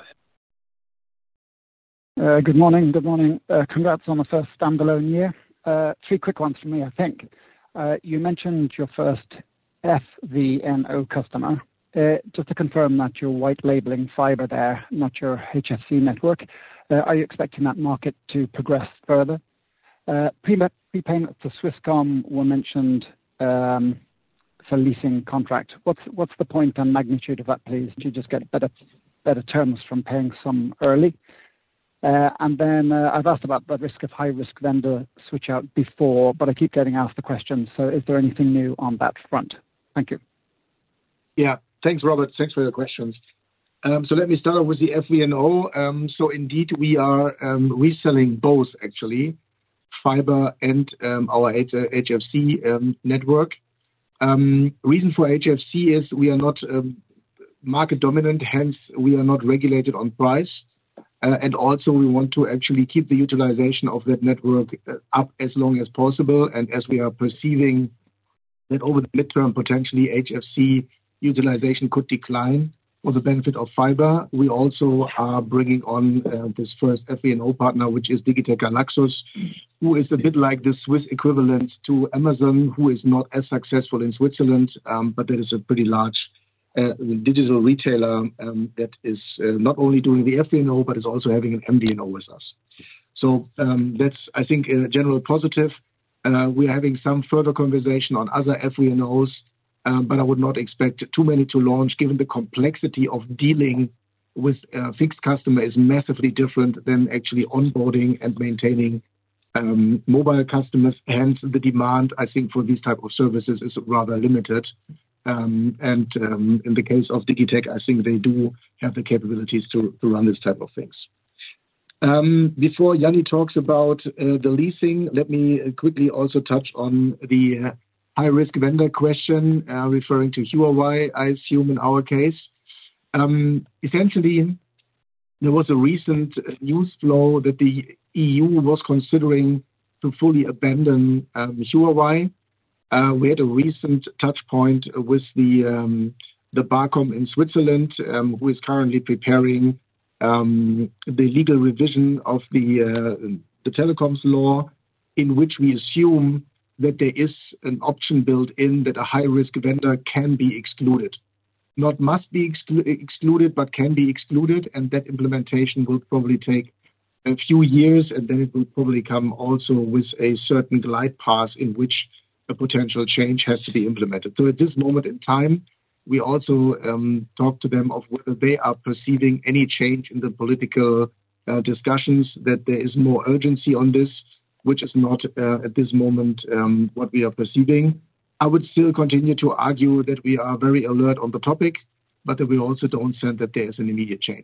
ahead. Good morning. Good morning. Congrats on the first standalone year. 3 quick ones from me, I think. You mentioned your first FVNO customer. Just to confirm that you're white labeling fiber there, not your HFC network. Are you expecting that market to progress further? Prepayment to Swisscom were mentioned for leasing contract. What's the point and magnitude of that, please? Do you just get better terms from paying some early? And then I've asked about the risk of high-risk vendor switch out before, but I keep getting asked the question. So is there anything new on that front? Thank you. Yeah, thanks, Robert. Thanks for your questions. So let me start off with the FVNO. So indeed, we are reselling both, actually, fiber and our HFC network. Reason for HFC is we are not market dominant, hence we are not regulated on price. And also we want to actually keep the utilization of that network up as long as possible. And as we are perceiving that over the midterm, potentially HFC utilization could decline, for the benefit of fiber. We also are bringing on this first FVNO partner, which is Digitec Galaxus, who is a bit like the Swiss equivalent to Amazon, who is not as successful in Switzerland, but that is a pretty large digital retailer that is not only doing the FVNO, but is also having an MDNO with us. So that's, I think, a general positive. We're having some further conversation on other FVNOs, but I would not expect too many to launch, given the complexity of dealing with a fixed customer is massively different than actually onboarding and maintaining mobile customers. Hence, the demand, I think, for these type of services is rather limited. And in the case of Digitec, I think they do have the capabilities to run this type of things. Before Yanni talks about the leasing, let me quickly also touch on the high-risk vendor question, referring to Huawei, I assume in our case. Essentially, there was a recent news flow that the EU was considering to fully abandon Huawei. We had a recent touch point with the BARCOM in Switzerland, who is currently preparing the legal revision of the telecoms law, in which we assume that there is an option built in that a high-risk vendor can be excluded. Not must be excluded, but can be excluded, and that implementation will probably take a few years, and then it will probably come also with a certain glide path in which a potential change has to be implemented. So at this moment in time, we also talk to them of whether they are perceiving any change in the political discussions, that there is more urgency on this, which is not at this moment what we are perceiving. I would still continue to argue that we are very alert on the topic, but that we also don't sense that there is an immediate change.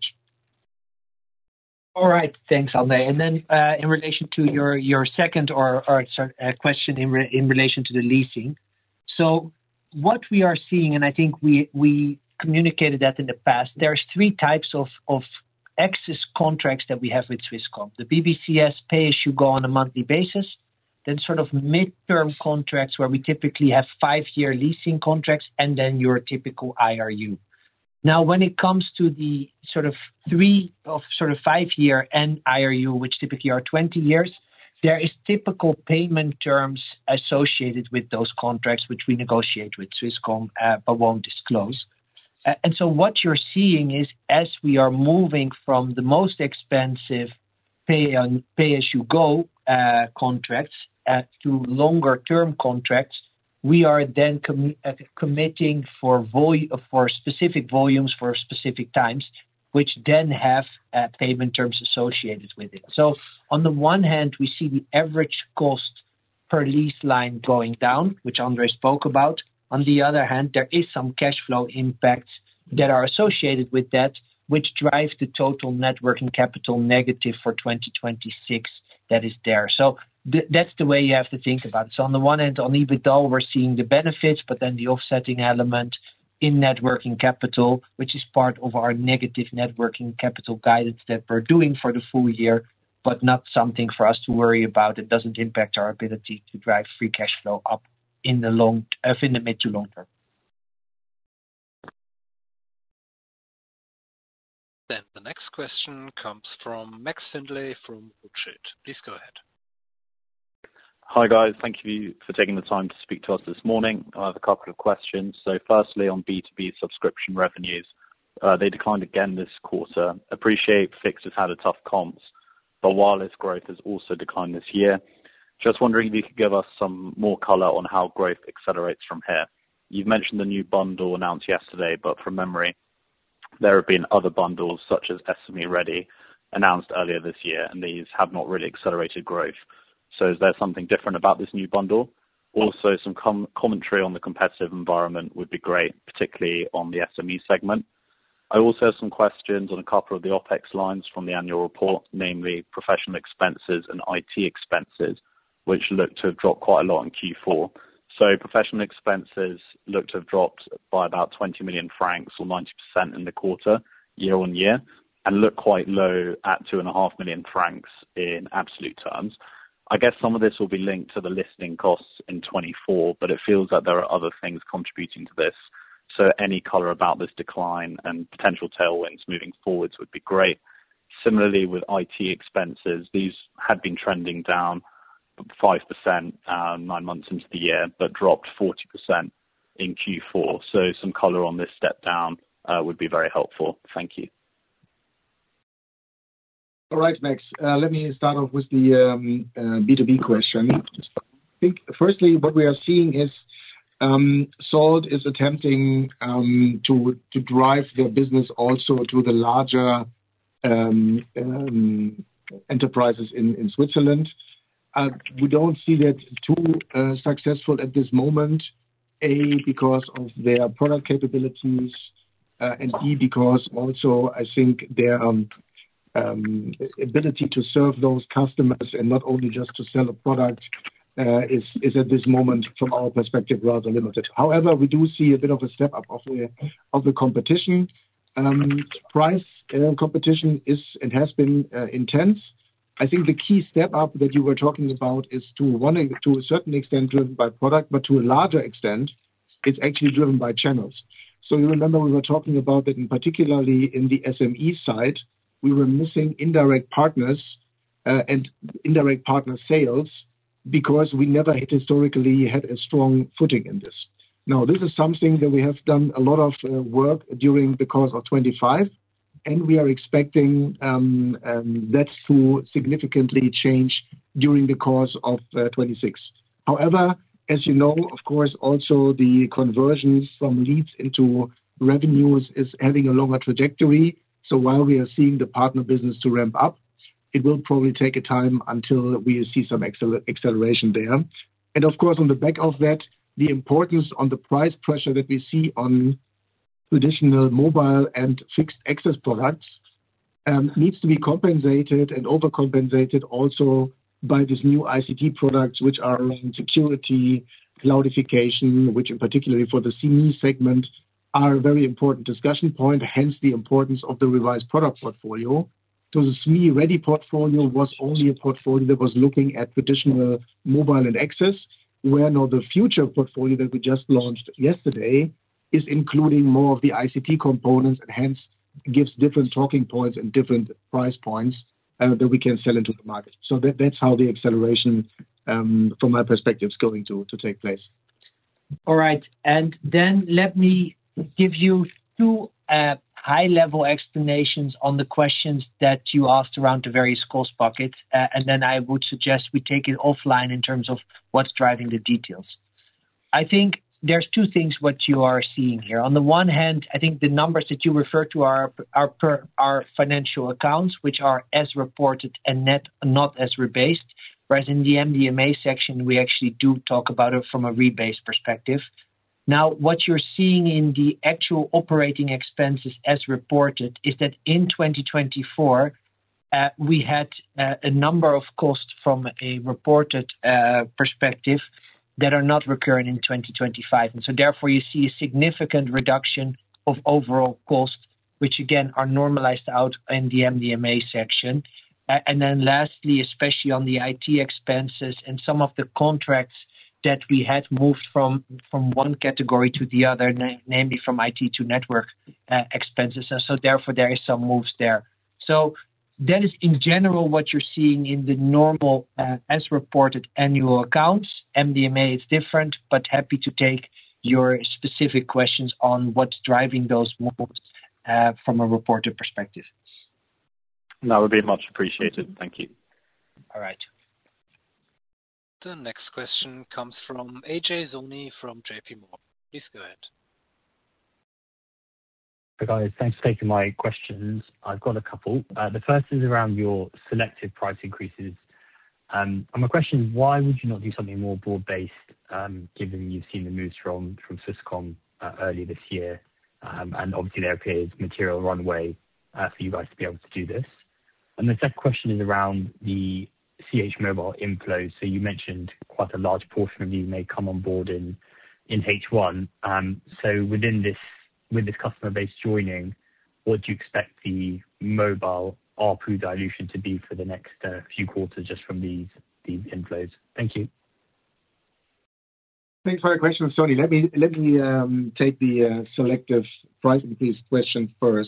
All right, thanks, André. And then in relation to your second question in relation to the leasing. So what we are seeing, and I think we communicated that in the past, there's three types of access contracts that we have with Swisscom. The BBCS pay-as-you-go on a monthly basis, then sort of mid-term contracts where we typically have 5-year leasing contracts, and then your typical IRU. Now, when it comes to the sort of 5-year and IRU, which typically are 20 years, there is typical payment terms associated with those contracts, which we negotiate with Swisscom, but won't disclose. And so what you're seeing is, as we are moving from the most expensive pay-as-you-go contracts to longer-term contracts, we are then committing for specific volumes for specific times, which then have payment terms associated with it. So on the one hand, we see the average cost per lease line going down, which André spoke about. On the other hand, there is some cash flow impacts that are associated with that, which drive the total net working capital negative for 2026 that is there. So that's the way you have to think about it. So on the one hand, on EBITDA, we're seeing the benefits, but then the offsetting element in net working capital, which is part of our negative net working capital guidance that we're doing for the full year, but not something for us to worry about. It doesn't impact our ability to drive free cash flow up in the mid to long term. Then the next question comes from Max Findlay from Rothschild. Please go ahead. Hi, guys. Thank you for taking the time to speak to us this morning. I have a couple of questions. So firstly, on B2B subscription revenues, they declined again this quarter. Appreciate fixed has had a tough comps, but wireless growth has also declined this year. Just wondering if you could give us some more color on how growth accelerates from here. You've mentioned the new bundle announced yesterday, but from memory, there have been other bundles such as SME Ready announced earlier this year, and these have not really accelerated growth. So is there something different about this new bundle? Also, some commentary on the competitive environment would be great, particularly on the SME segment. I also have some questions on a couple of the OPEX lines from the annual report, namely professional expenses and IT expenses, which look to have dropped quite a lot in Q4. So professional expenses look to have dropped by about 20 million francs or 90% in the quarter, year on year, and look quite low at 2.5 million francs in absolute terms. I guess some of this will be linked to the listing costs in 24, but it feels that there are other things contributing to this. So any color about this decline and potential tailwinds moving forwards would be great. Similarly, with IT expenses, these had been trending down 5% 9 months into the year, but dropped 40% in Q4. So some color on this step down would be very helpful. Thank you. All right, Max. Let me start off with the B2B question. I think, firstly, what we are seeing is Salt is attempting to drive their business also to the larger enterprises in Switzerland. We don't see that too successful at this moment, A, because of their product capabilities, and B, because also I think their ability to serve those customers and not only just to sell a product is at this moment, from our perspective, rather limited. However, we do see a bit of a step up of the competition. Price competition is and has been intense. I think the key step up that you were talking about is to a certain extent driven by product, but to a larger extent, it's actually driven by channels. So you remember we were talking about that, in particularly in the SME side, we were missing indirect partners and indirect partner sales because we never historically had a strong footing in this. Now, this is something that we have done a lot of work during the course of 25, and we are expecting that to significantly change during the course of 26. However, as you know, of course, also the conversions from leads into revenues is having a longer trajectory. So while we are seeing the partner business to ramp up, it will probably take a time until we see some acceleration there. And of course, on the back of that, the importance on the price pressure that we see on traditional mobile and fixed access products needs to be compensated and overcompensated also by these new ICT products, which are around security, cloudification, which in particular for the SME segment are a very important discussion point, hence the importance of the revised product portfolio. So the SME ready portfolio was only a portfolio that was looking at traditional mobile and access, where now the future portfolio that we just launched yesterday is including more of the ICT components and hence gives different talking points and different price points that we can sell into the market. So that's how the acceleration, from my perspective, is going to take place. All right. And then let me give you two high-level explanations on the questions that you asked around the various cost buckets. And then I would suggest we take it offline in terms of what's driving the details. I think there's two things what you are seeing here. On the one hand, I think the numbers that you refer to are per our financial accounts, which are as reported and net, not as rebased. Whereas in the MDMA section, we actually do talk about it from a rebased perspective. Now, what you're seeing in the actual operating expenses as reported is that in 2024, we had a number of costs from a reported perspective that are not recurring in 2025. And so therefore, you see a significant reduction of overall costs, which again are normalized out in the MDMA section. And then lastly, especially on the IT expenses and some of the contracts that we had moved from one category to the other, namely from IT to network expenses. And so therefore, there is some moves there. So that is in general what you're seeing in the normal as reported annual accounts. MDMA is different, but happy to take your specific questions on what's driving those moves from a reported perspective. That would be much appreciated. Thank you. All right. The next question comes from Ajay Soni from JP Morgan. Please go ahead. Hi guys, thanks for taking my questions. I've got a couple. The first is around your selective price increases. And my question is, why would you not do something more broad-based, given you've seen the moves from Swisscom earlier this year, and obviously there appears material runway for you guys to be able to do this. And the second question is around the CH Mobile inflows. So you mentioned quite a large portion of you may come on board in H1. So with this customer base joining, what do you expect the mobile ARPU dilution to be for the next few quarters just from these inflows? Thank you. Thanks for your question, Sony. Let me take the selective price increase question first.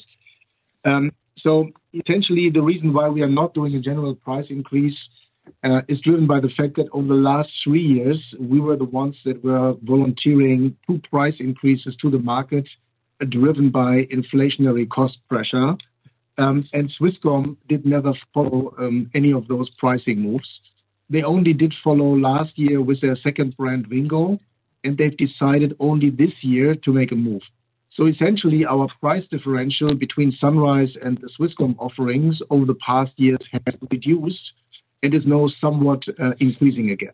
So essentially, the reason why we are not doing a general price increase is driven by the fact that over the last 3 years, we were the ones that were volunteering 2 price increases to the market, driven by inflationary cost pressure. And Swisscom did never follow any of those pricing moves. They only did follow last year with their second brand, Wingo, and they've decided only this year to make a move. So essentially, our price differential between Sunrise and the Swisscom offerings over the past years has reduced and is now somewhat increasing again.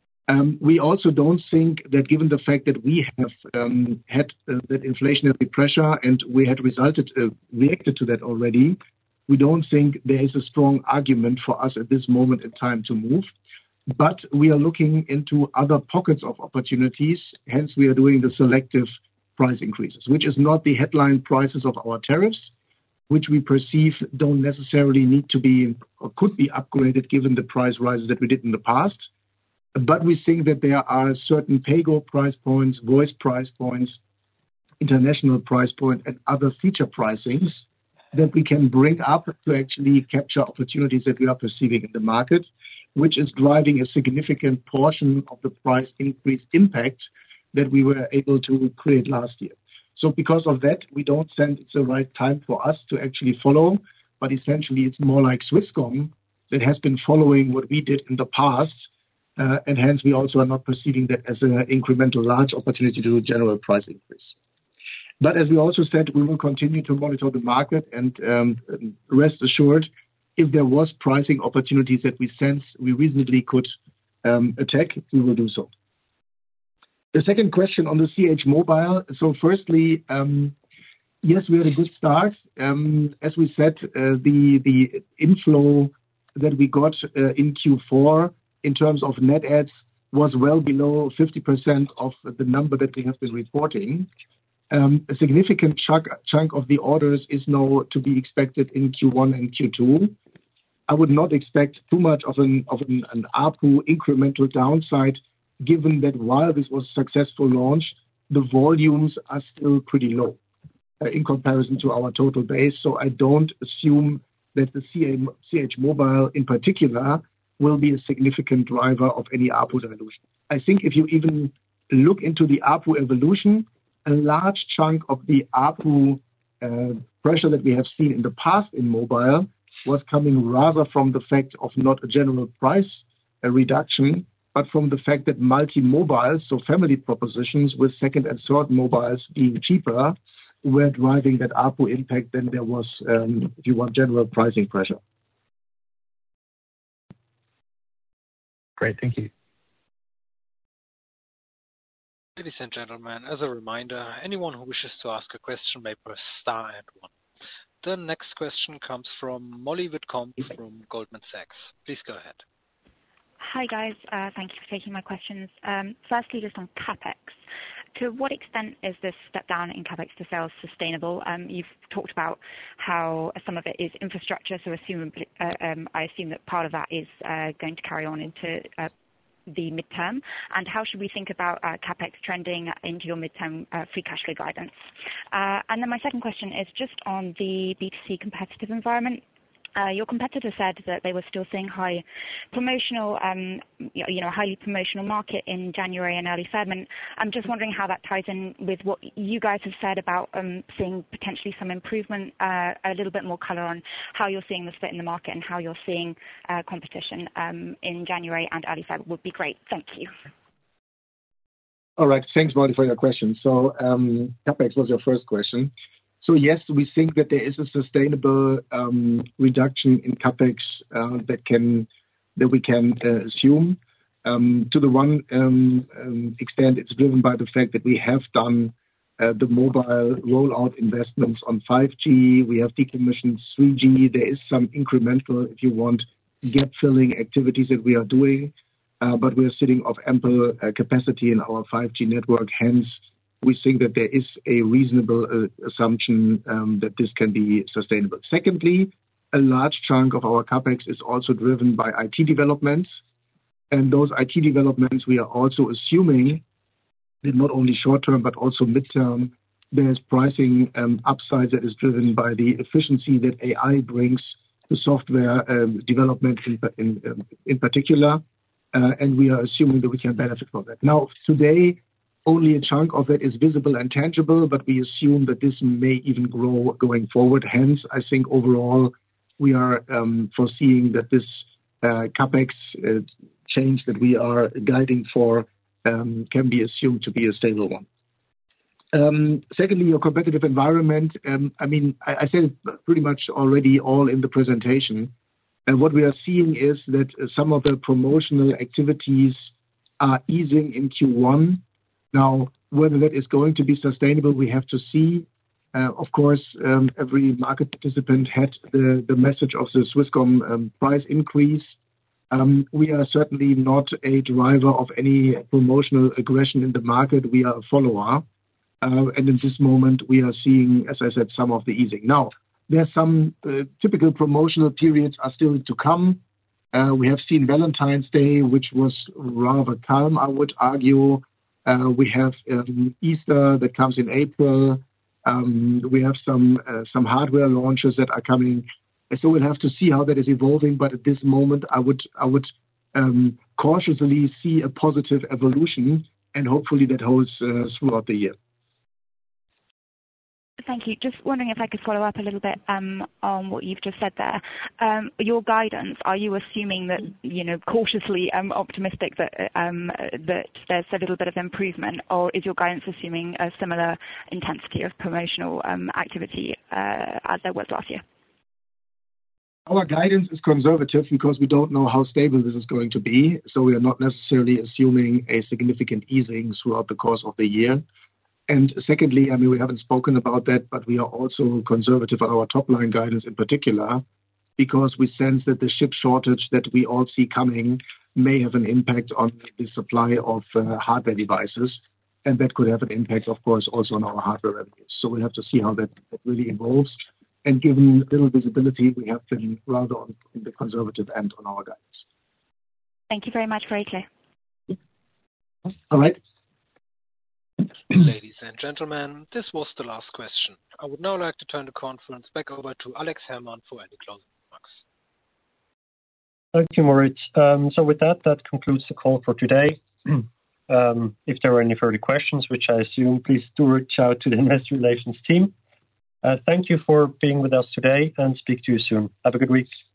We also don't think that given the fact that we have had that inflationary pressure and we had reacted to that already, we don't think there is a strong argument for us at this moment in time to move. But we are looking into other pockets of opportunities. Hence, we are doing the selective price increases, which is not the headline prices of our tariffs, which we perceive don't necessarily need to be or could be upgraded given the price rises that we did in the past. But we think that there are certain pay-go price points, voice price points, international price point, and other feature pricings that we can bring up to actually capture opportunities that we are perceiving in the market, which is driving a significant portion of the price increase impact that we were able to create last year. So because of that, we don't think it's the right time for us to actually follow, but essentially it's more like Swisscom that has been following what we did in the past, and hence we also are not perceiving that as an incremental large opportunity to do a general price increase. But as we also said, we will continue to monitor the market and rest assured, if there was pricing opportunities that we sense we reasonably could attack, we will do so. The second question on the CH Mobile. So firstly, yes, we had a good start. As we said, the inflow that we got in Q4 in terms of net adds was well below 50% of the number that we have been reporting. A significant chunk of the orders is now to be expected in Q1 and Q2. I would not expect too much of an ARPU incremental downside, given that while this was a successful launch, the volumes are still pretty low in comparison to our total base. So I don't assume that the CH Mobile in particular will be a significant driver of any ARPU dilution. I think if you even look into the ARPU evolution, a large chunk of the ARPU pressure that we have seen in the past in mobile was coming rather from the fact of not a general price reduction, but from the fact that multi-mobiles, so family propositions with second and third mobiles being cheaper, were driving that ARPU impact than there was, if you want, general pricing pressure. Great, thank you. Ladies and gentlemen, as a reminder, anyone who wishes to ask a question may press star and 1. The next question comes from Molly Whitcomb from Goldman Sachs. Please go ahead. Hi guys, thank you for taking my questions. Firstly, just on CapEx. To what extent is this step down in CapEx to sales sustainable? You've talked about how some of it is infrastructure, so I assume that part of that is going to carry on into the midterm. And how should we think about CapEx trending into your midterm free cash flow guidance? And then my second question is just on the B2C competitive environment. Your competitor said that they were still seeing highly promotional market in January and early February. And I'm just wondering how that ties in with what you guys have said about seeing potentially some improvement, a little bit more color on how you're seeing the split in the market and how you're seeing competition in January and early February would be great. Thank you. All right. Thanks, Molly, for your question. So CapEx was your first question. So yes, we think that there is a sustainable reduction in CapEx that we can assume. To the one extent, it's driven by the fact that we have done the mobile rollout investments on 5G. We have decommissioned 3G. There is some incremental, if you want, gap-filling activities that we are doing, but we are sitting of ample capacity in our 5G network. Hence, we think that there is a reasonable assumption that this can be sustainable. Secondly, a large chunk of our CapEx is also driven by IT developments. And those IT developments, we are also assuming that not only short-term but also midterm, there's pricing upside that is driven by the efficiency that AI brings to software development in particular, and we are assuming that we can benefit from that. Now, today, only a chunk of it is visible and tangible, but we assume that this may even grow going forward. Hence, I think overall we are foreseeing that this CapEx change that we are guiding for can be assumed to be a stable one. Secondly, your competitive environment. I said it pretty much already all in the presentation. And what we are seeing is that some of the promotional activities are easing in Q1. Now, whether that is going to be sustainable, we have to see. Of course, every market participant had the message of the Swisscom price increase. We are certainly not a driver of any promotional aggression in the market. We are a follower. And in this moment, we are seeing, as I said, some of the easing. Now, there are some typical promotional periods are still to come. We have seen Valentine's Day, which was rather calm, I would argue. We have Easter that comes in April. We have some hardware launches that are coming. So we'll have to see how that is evolving. But at this moment, I would cautiously see a positive evolution, and hopefully that holds throughout the year. Thank you. Just wondering if I could follow up a little bit on what you've just said there. Your guidance, are you assuming that, cautiously optimistic that there's a little bit of improvement, or is your guidance assuming a similar intensity of promotional activity as there was last year? Our guidance is conservative because we don't know how stable this is going to be. So we are not necessarily assuming a significant easing throughout the course of the year. And secondly, we haven't spoken about that, but we are also conservative on our top-line guidance in particular, because we sense that the chip shortage that we all see coming may have an impact on the supply of hardware devices, and that could have an impact, of course, also on our hardware revenues. So we'll have to see how that really evolves. And given little visibility, we have been rather on the conservative end on our guidance. Thank you very much. Very clear. All right. Ladies and gentlemen, this was the last question. I would now like to turn the conference back over to Alex Herrmann for any closing remarks. Thank you, Moritz. So with that concludes the call for today. If there are any further questions, which I assume, please do reach out to the Investor Relations team. Thank you for being with us today, and speak to you soon. Have a good week.